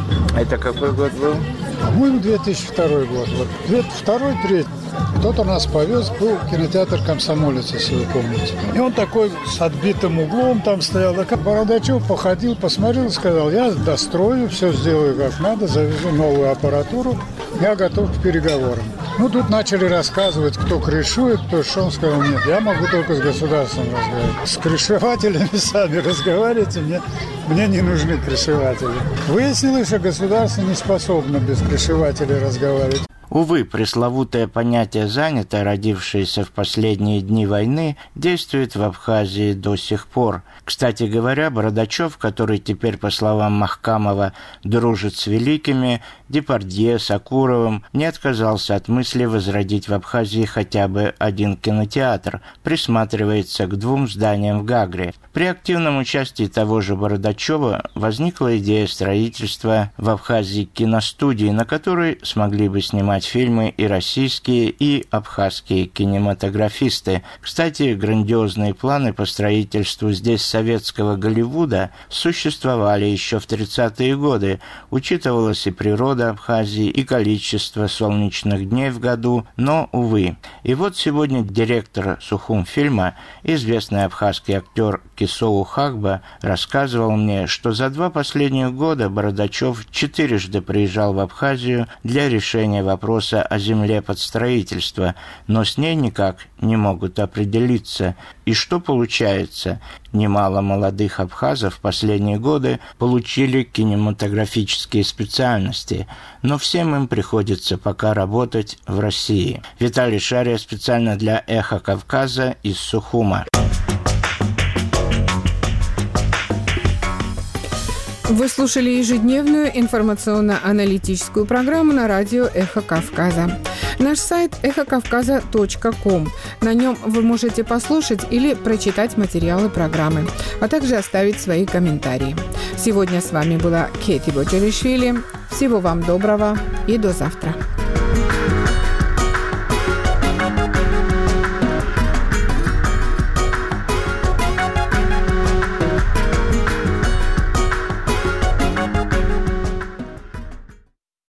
Это какой год был? По-моему, две тысячи второй год. Вот две тысячи второй, третий. Кто-то нас повез, был кинотеатр «Комсомолец», если вы помните. И он такой с отбитым углом там стоял. Так Бородачев походил, посмотрел, сказал: я дострою, все сделаю как надо, завезу новую аппаратуру, я готов к переговорам. Ну, тут начали рассказывать, кто крышует, кто что. Он сказал: нет, я могу только с государством разговаривать. С крышевателями сами разговаривайте, мне, мне не нужны крышеватели. Выяснилось, что государство не способно без крышевателей разговаривать. Увы, пресловутое понятие «занято», родившееся в последние дни войны, действует в Абхазии до сих пор. Кстати говоря, Бородачев, который теперь, по словам Махкамова, дружит с великими, Депардье, Сакуровым, не отказался от мысли возродить в Абхазии хотя бы один кинотеатр, присматривается к двум зданиям в Гагре. При активном участии того же Бородачева возникла идея строительства в Абхазии киностудии, на которой смогли бы снимать снимать фильмы и российские, и абхазские кинематографисты. Кстати, грандиозные планы по строительству здесь советского Голливуда существовали еще в тридцатые годы. Учитывалась и природа Абхазии, и количество солнечных дней в году, но, увы. И вот сегодня директор Сухумфильма, известный абхазский актер Кисоу Хагба, рассказывал мне, что за два последних года Бородачев четырежды приезжал в Абхазию для решения вопроса о земле под строительство, но с ней никак не могут определиться. И что получается? Немало молодых абхазов в последние годы получили кинематографические специальности, но всем им приходится пока работать в России. Виталий Шария специально для «Эхо Кавказа» из Сухума. Вы слушали ежедневную информационно-аналитическую программу на радио «Эхо Кавказа». Наш сайт эхо кавказа точка ком. На нем вы можете послушать или прочитать материалы программы, а также оставить свои комментарии. Сегодня с вами была Кети Боджелишвили. Всего вам доброго и до завтра.